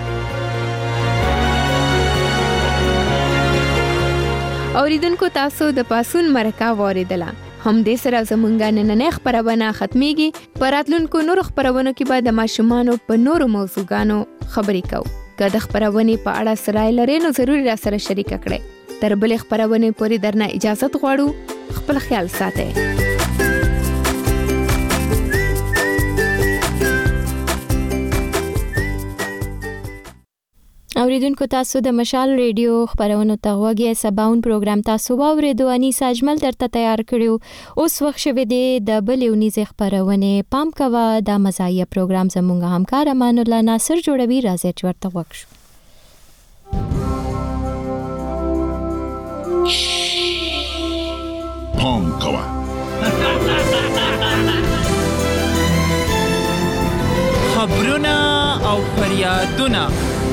اوریدونکو تاسو د پاسون مرکه واوریدله. هم دې سره زمونږ نننۍ خپرونه ختمیږي. په راتلونکو نورو خپرونو کې به د ماشومانو په نورو موضوعګانو خبرې کوو. که د خپرونې په اړه څه رایه لرئ نو ضروري را سره شریکه کړئ. تر بلې خپرونې پورې درنه اجازت غواړو. خپل خیال ساتئ. اوریدونکو تاسو د مشال ریډیو خبرونو ته غوږی سباون پروګرام تاسو واوریدو. انیسا اجمل درته تیار کړیو. اوس وخت شوه دی د بلې ونیزې خبرونه پام کوه. دا مزایه پروګرام زموږ همکار امان الله ناصر جوړوي. راځي چې ورته وښو. پام کوه. خبرونه او فریادونه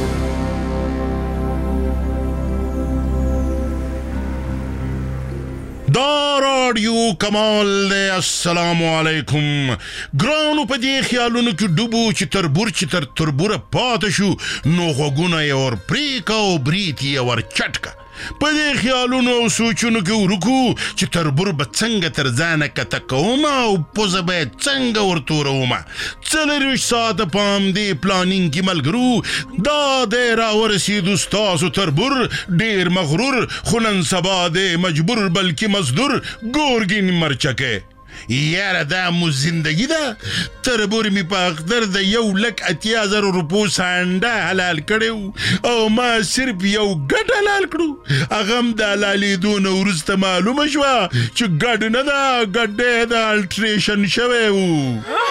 دا رادیو کمال دے. السلام علیکم. ګرانو په دې خیالونو کې ډوبو چې تربور چې تر تربوره پاتې شو نو غوږونه یې ور پریکا او برېت یې ور چټکه. په دې خیالونو او سوچونو کې ورکو چې تربور به څنګه تر ځانه کته کوم او پوزه به یې څنګه ورتوروم. څلرویشت ساعته په همدې پلانینګ کې ملګرو دا دی راورسېدو ستاسو تربور ډېر مغرور خو نن سبا دی مجبور بلکې مزدور ګورګین مرچکې. یاره دا مو زندگی ده. تربور می په اختر د یو لک اتیا زر روپو سانډه حلال کړو او ما صرف یو ګډ حلال کړو. هغه هم د حلالېدو نه وروسته معلومه شوه چې ګډ نه ده، ګډ د الټریشن شوی و.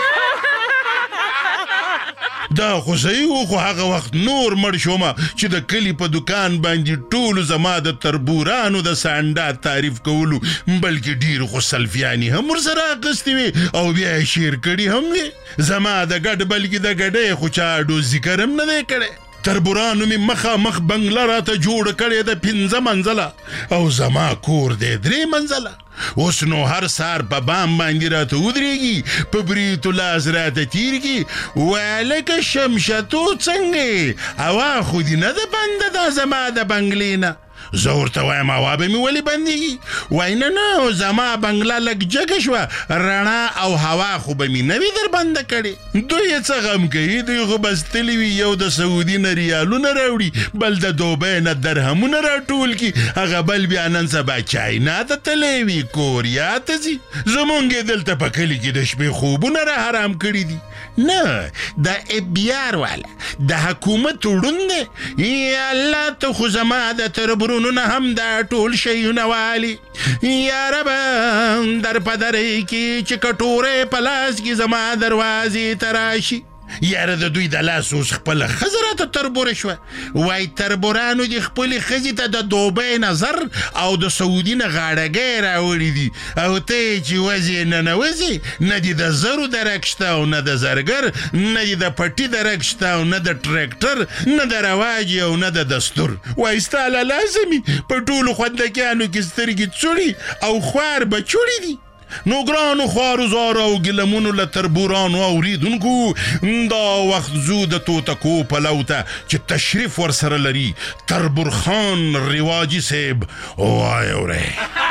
دا خو صحیح و، خو هغه وخت نور مړ شوم چې د کلي په دکان باندې ټولو زما د تربورانو د سانډا تعریف کولو بلکې ډیر خو سلفیانی هم ورسره اخیستې وې او بیا یې شیر کړي هم وې. زما د ګډ بلکې د ګډۍ خو چا ډو ذکر هم نه دی کړی. تربورانو می مخه مخ بنگله راته جوړ کړی د پنځه منزله او زما کور دی درې منزله. اوس نو هر سار په بام باندې راته ودرېږي، په بریتو لاس راته تیرږي. والکه شمشتو څنګه هوا خو دې نه ده بنده دا زما د بنګلې نه. زه ورته وایم هوا به مې ولې بندېږي؟ وایي نه نه زما بنګله لږ جګه شوه، رڼا او هوا خو به مې نه وي در بنده کړې. دوی یې څه غم کوي؟ دوی خو بس تللي وي یو د سعودي نه ریالونه راوړي، بل د دوبۍ نه درهمونه راټول کړي، هغه بل بیا نن سبا چاینا ته تللی وي، کوریا ته ځي. زمونږ یې دلته په کلي کې د شپې خوبونه را حرام کړي دي. نه د ابیار والا د حکومت وړون دی. یا الله ته خو زما د تربرونو نه هم دا ټول شیونه والي. یا رب در پدرې کې چې کټورې په لاس کې زما دروازې ته راشي. یاره د دوی د لاس اوس خپله ښځه راته تربوره شوه. وایي تربورانو دې خپلې ښځې ته د دوبۍ نظر او د سعودي نه غاړګۍ راوړي دي او ته یې چې وځې ننوځې نه دې د زرو درک شته او نه د زرګر، نه دې د پټي درک شته او نه د ټریکټر، نه د رواج او نه د دستور. وایي ستا له لازمي په ټولو خوندکیانو کې سترګې څوړي او خوار به چوړي دي. نو ګرانو خوارو زارو او ګلمونو له تربورانو اوریدونکو دا وخت زو د توتکو پلو ته چې تشریف ورسره لري تربور خان رواجي صاحب وای اوره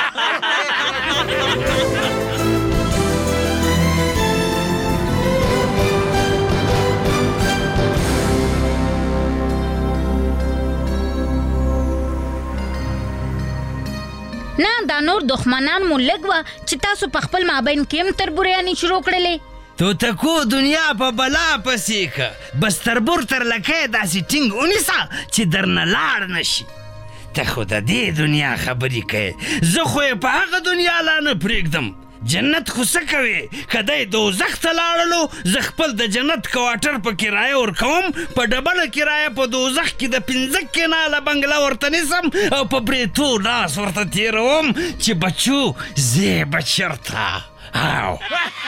نه دا نور دښمنان مو لږ وه چې تاسو په خپل مابین کې هم تربوریانې شروع کړلې توتکو دنیا په بلا پسې که بس تربور تر لکۍ داسې ټینګ ونیسه چې درنه لاړ نشي ته خو د دې دنیا خبرې کوې زه خو یې په هغه دنیا لا نه پرېږدم جنت خو څه کوې که دی دوزخ ته لاړلو زه خپل د جنت کوارټر په کرایه ورکوم په ډبله کرایه په دوزخ کې د پنځه کناله بنګله ورته نیسم او په بریتو لاس ورته تېروم چې بچو زه به چېرته او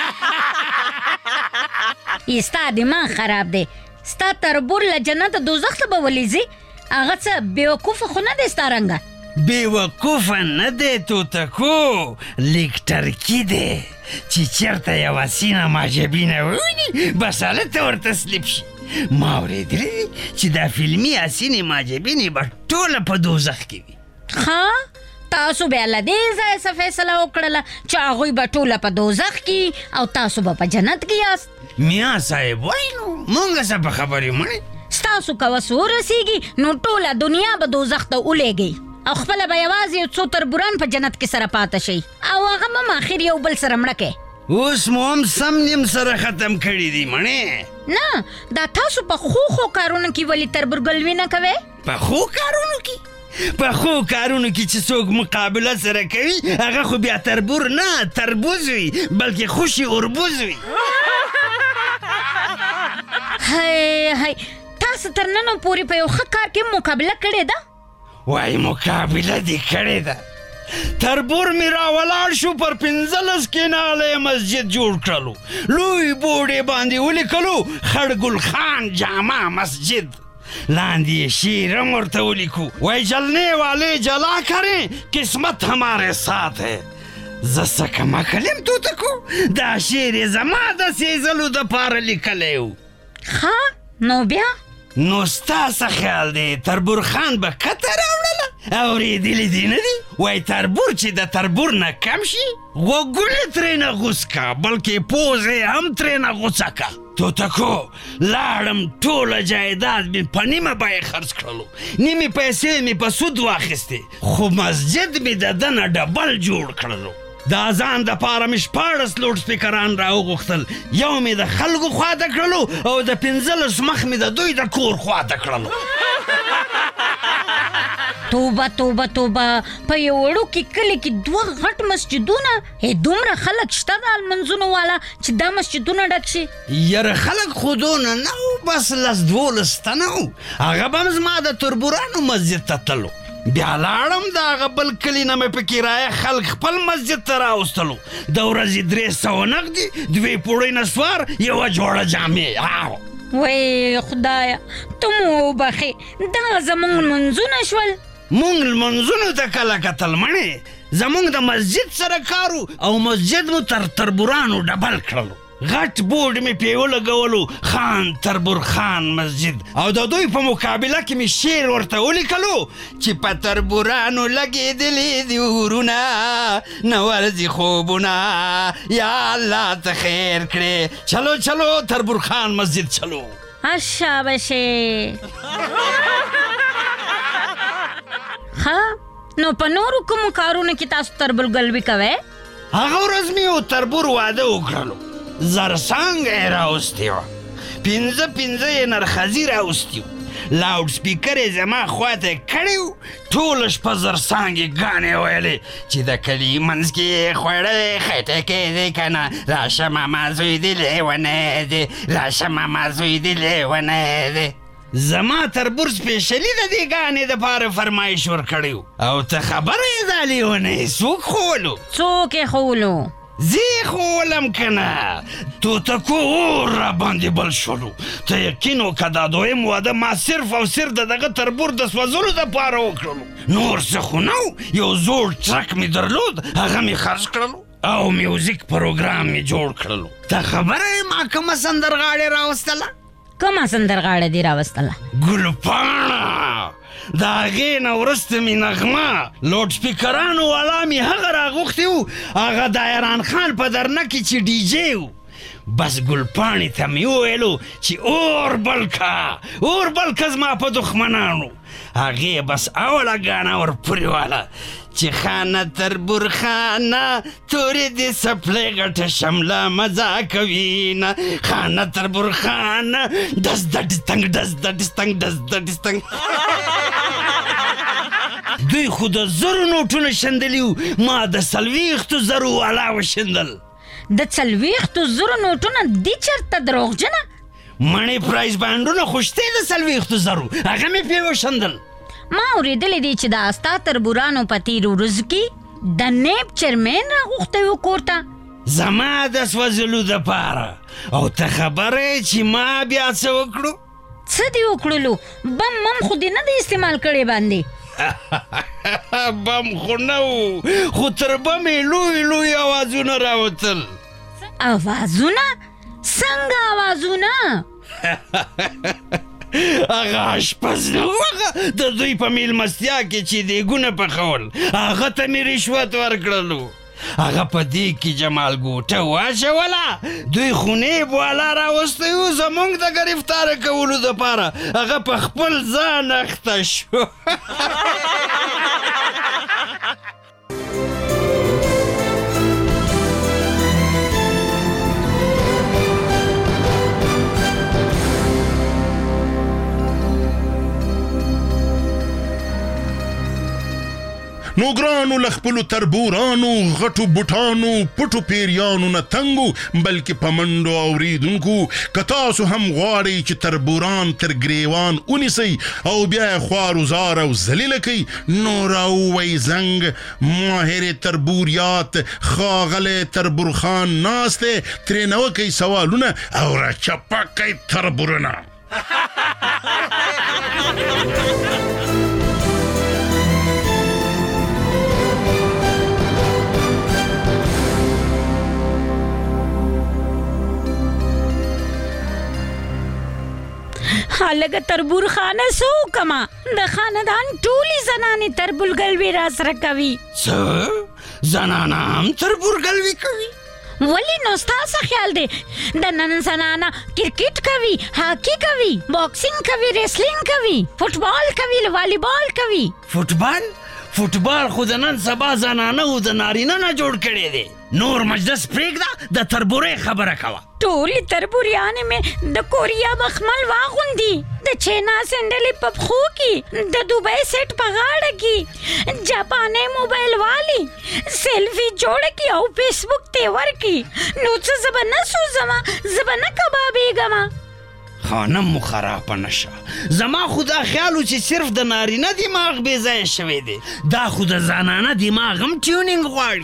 ستا دماغ خراب دی ستا تربور له جنت دوزخ ته به ولیځي هغه څه بېوقوفه خو نه دی ستا رنګه بیوقوفه نه دی توتکو لیک ټرکي دی چې چېرته یوه سینه معجبینه وویني بس هلته ورته سلیپ شي ما اورېدلی دي چې دا فلمي اسینې معجبینې به ټوله په دوزخ کې وي ها تاسو بیا له دې ځایه څه فیصله وکړله چې هغوی به ټوله په دوزخ کې او تاسو به په جنت کې یاست میا صاحب وایي نو مونږ څه په خبرې مړې ستاسو که وس ورسېږي نو ټوله دنیا به دوزخ ته ولېږئ او خپله به یوازې یو څو تربوران په جنت کې سره پاته شي او هغه هم آخر یو بل سره مړه کړئ اوس مو هم سم نیم سره ختم کړي دي مړې نه دا تاسو په ښو ښو کارونو کې ولې تربورګلوي نه کوئ په ښو کارونو کې په ښو کارونو کې چې څوک مقابله سره کوي هغه خو بیا تربور نه تربوز وي بلکې خوشي اربوز وي هی هی تاسو تر ننه پورې په یو ښه کار کې مقابله کړې ده وای مقابله دې کړې ده تربور مې راولاړ شو پر پنځلس کناله مسجد جوړ کړلو لوی بورډې باندې ولیکلو خړګل خان جامع مسجد لاندې یې شعر هم ورته ولیکو وای جلنے والے جلا کریں قسمت ہمارے ساتھ ہے زه څه کمه کلم توتکو دا شعر یې زما داسې ځلو دپاره لیکلی و ښه نو بیا نو ستا څه خیال دی تربور خان به کته راوړله اورېدلي دي نه دي وای تربور چې د تربور نه کم شي غوږونه ترېنه غوڅ کا بلکې پوزې هم ترېنه غوڅه کا توتکو لاړم ټوله جایداد مې په نیمه بیه خرڅ کړلو نیمې پیسې مې په سود واخیستې خو مسجد مې د ده نه ډبل جوړ کړلو د اذان دپاره مې شپاړس لوډ سپیکران راوغوښتل یو مې د خلکو خواته کړلو او د پنځلس مخ مې د دوی د کور خواته کړلو توبه توبه توبه په یو وړوکي کلي کې دوه غټ مسجدونه هې دومره خلک شته د لمنځونو والا چې دا مسجدونه ډک شي یاره خلک خو دونه نه و بس لس دولس تنه و هغه به هم زما د تربورانو مسجد ته تللو بیا لاړم د هغه بل کلي نه مې په کرایه خلک خپل مسجد ته راوستلو د ورځې درې سوه نغدي دوې پوړۍ نسوار یوه جوړه جامې وای خدایه ته مو وبخې دا زموږ لمنځونه شول مونږ لمنځونو ته کله کتل مړې زموږ د مسجد سره کارو او مسجد مو تر تربورانو ډبل کړلو غټ بورډ مې پې ولګولو خان تربور خان مسجد او د دوی په مقابله کې مې شعر ورته ولیکلو چې په تربورانو لګېدلي دي ورونه نه ورځي خوبونه یا الله ته خیر کړې چلو چلو تربور خان مسجد چلو اشه بشې ها نو په نورو کومو کارونو کې تاسو تربورګلوي کوئ هغه ورځ مې یو تربور واده وکړلو زرڅانګه یې راوستې وه پنځه پنځه یې نرخزي راوستي وو لاوډ سپیکر یې زما خواته کړی و ټوله شپه زرڅانګې ګانې ویلې چې د کلي منځ کې یې خوړی خټکی دی که نه راشه ماما زوی دی لیونی دی راشه ماما زوی دی لیونی دی زما تربور سپیشلي د دې ګانې دپاره فرمایش ورکړی و او ته خبره یې دا لیونی څوک ښولو څوک یې ښولو زی خولم کنه توتکو اور را باندې بل شولو ته یقین وکړه دا دویم واده ما صرف او صرف د دغه تربور د سوځلو دپاره وکړلو نور څه خو نه یو زوړ ټرک مې درلود هغه مې خرڅ کړلو او میوزیک پروګرام می جوړ کړلو. ته خبره ما کومه سندرغاړې راوستله؟ کومه سندرغاړه دی راوستله؟ ګلپاڼه. د هغې نه وروسته مې نغمه لوډ سپیکرانو والا مې هغه راغوښتي وو، هغه د ایران خان په درنه کې چې ډي جې وو. بس ګلپاڼې ته مې وویلو چې اور بل کا اور بل کا زما په دښمنانو. هغې بس اوله ګاڼه ورپورې واله چې خانه تربور خانه تورې دې سپلې غټه شمله مزه کوي نه خانه تربور خانه ډز د ډستنګ ډز د ډستنګ ډز د ډستنګ. دوی خو د زرو نوټونه شندلي وو، ما د څلوېښتو زرو والا وشندل. د څلوېښتو زرو نوټونه دي چېرته دروغجنه؟ مڼې پرایز بانډونه خو شته د څلوېښتو زرو، هغه مې پرې وشندل. ما اورېدلی دی چې د استا تربورانو په تېرو ورځو کې د نیب چیرمین راغوښتی و کور ته. زما د سوځلو دپاره. او ته خبره یې چې ما بیا څه وکړو؟ څه دې وکړلو؟ بم مم خو دې نه دی استعمال کړی باندې؟ بم خو نه و، خو تر بم یې لوی لوی اوازونه راوتل. اوازونه؟ څنګه اوازونه؟ هغه اشپز نه و، هغه د دوی په میلمستیا کې چې دیګونه پخول، هغه ته مې رشوت ورکړلو. هغه په دیګ کې جمال ګوټه واچوله، دوی خونې والا راوستی و زموږ د ګرفتاره کولو دپاره. هغه په خپل ځان اخته شو. نوګرانو لخپلو تربورانو غټو بوټانو پټو پیریانو نه تنګو بلکې په منډو اوریدونکو که تاسو هم غواړئ چې تربوران تر ګریوان ونیسئ او بیا یې خواروزار او ذلیله کوي نو راووئ زنګ ماهر تربوریات ښاغلی تربورخان ناست دی ترې نه وکئ سوالونه او راچپه کوئ تربورونه. لکه تربور خانه سو کما د خاندان ټولې زنانې تربورګلوي را سره کوي. څه زنانه هم تربورګلوي کوي؟ ولی نو ستاسو خیال دی د نن زنانه کرکټ کوي، هاکی کوي، باکسینګ کوي، ریسلینګ کوي، فوټبال کوي، والیبال کوي. فوټبال فوټبال خو د نن سبا زنانه او د نارینه نه جوړ کړی دی. نور مجلس پرېږده، د تربورۍ خبره کوه. ټولې تربوریانې مې د کوریا مخمل واغوندي، د چینا سینډلې په پښو کې، د دوبۍ سیټ په غاړه کې، جاپانۍ موبایل والی سیلفي جوړه کې او فیسبوک ته ورکي. نو څه زه به نه سوځمه، زه به نه کبابېږمه. خانم مو خرابه نشه. زما خو دا خیال و چې صرف د نارینه دماغ بې ځایه شوی دی، دا خو د زنانه دماغ هم ټیونینګ غواړي.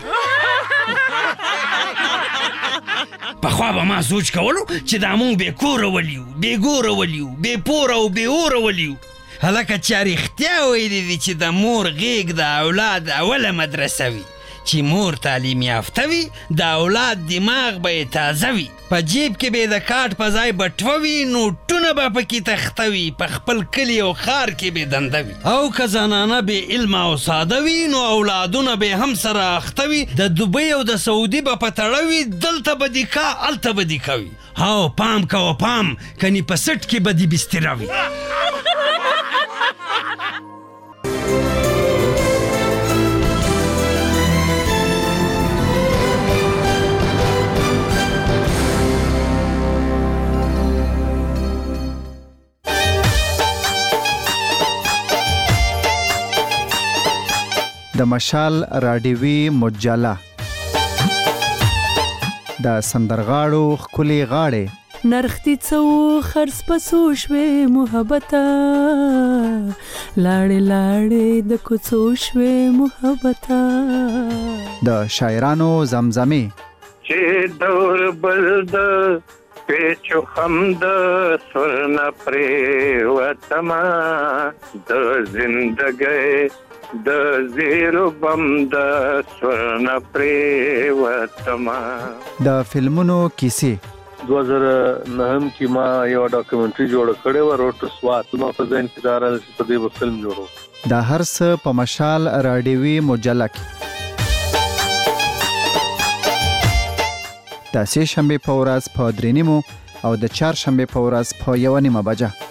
پخوا به ما سوچ کولو چې دا مونږ بې کوره ولیو، بې ګوره ولیو، بې پوره او بې اوره ولیو. هلکه چا رښتیا ویلي دي چې د مور غېږ د اولاد اوله مدرسه وي. چې مور تعلیم یافته وي د اولاد دماغ به یې تازه وي، په جیب کې به د کاټ په ځای بټوه وي، نوټونه به پکې تخته وي، په خپل کلي او ښار کې به دنده وي. او که زنانه بې علمه او ساده وي نو اولادونه به هم سره اخته وي، د دوبۍ او د سعودي به په تړه وي، دلته به دي کا هلته به دي کوي. هاو پام کوه پام، کني په سټ کې به دي بستره وي. د مشال راډیوي مجله د سندرغاړو ښکلې غاړې نرختی څو خرڅ پسو شوې محبته لاړې لاړې د کوڅو شوې محبته د شاعرانو زمزمې چې دور بل د پیچو خم د سرنا پرې وتما د زندګۍ د زیرو بم د سورن پریوتما. د فلمونو کیسې دو هزار نهم کې ما یو ډاکومنټري جوړ کړې و روټ سوات نو په ځین کې دار په دې فلم جوړو. د هر څه په مشال رادیوي مجله کې د سه شنبه په ورځ په درې نیمو او د چهار شنبه په ورځ په یو نیمه بجه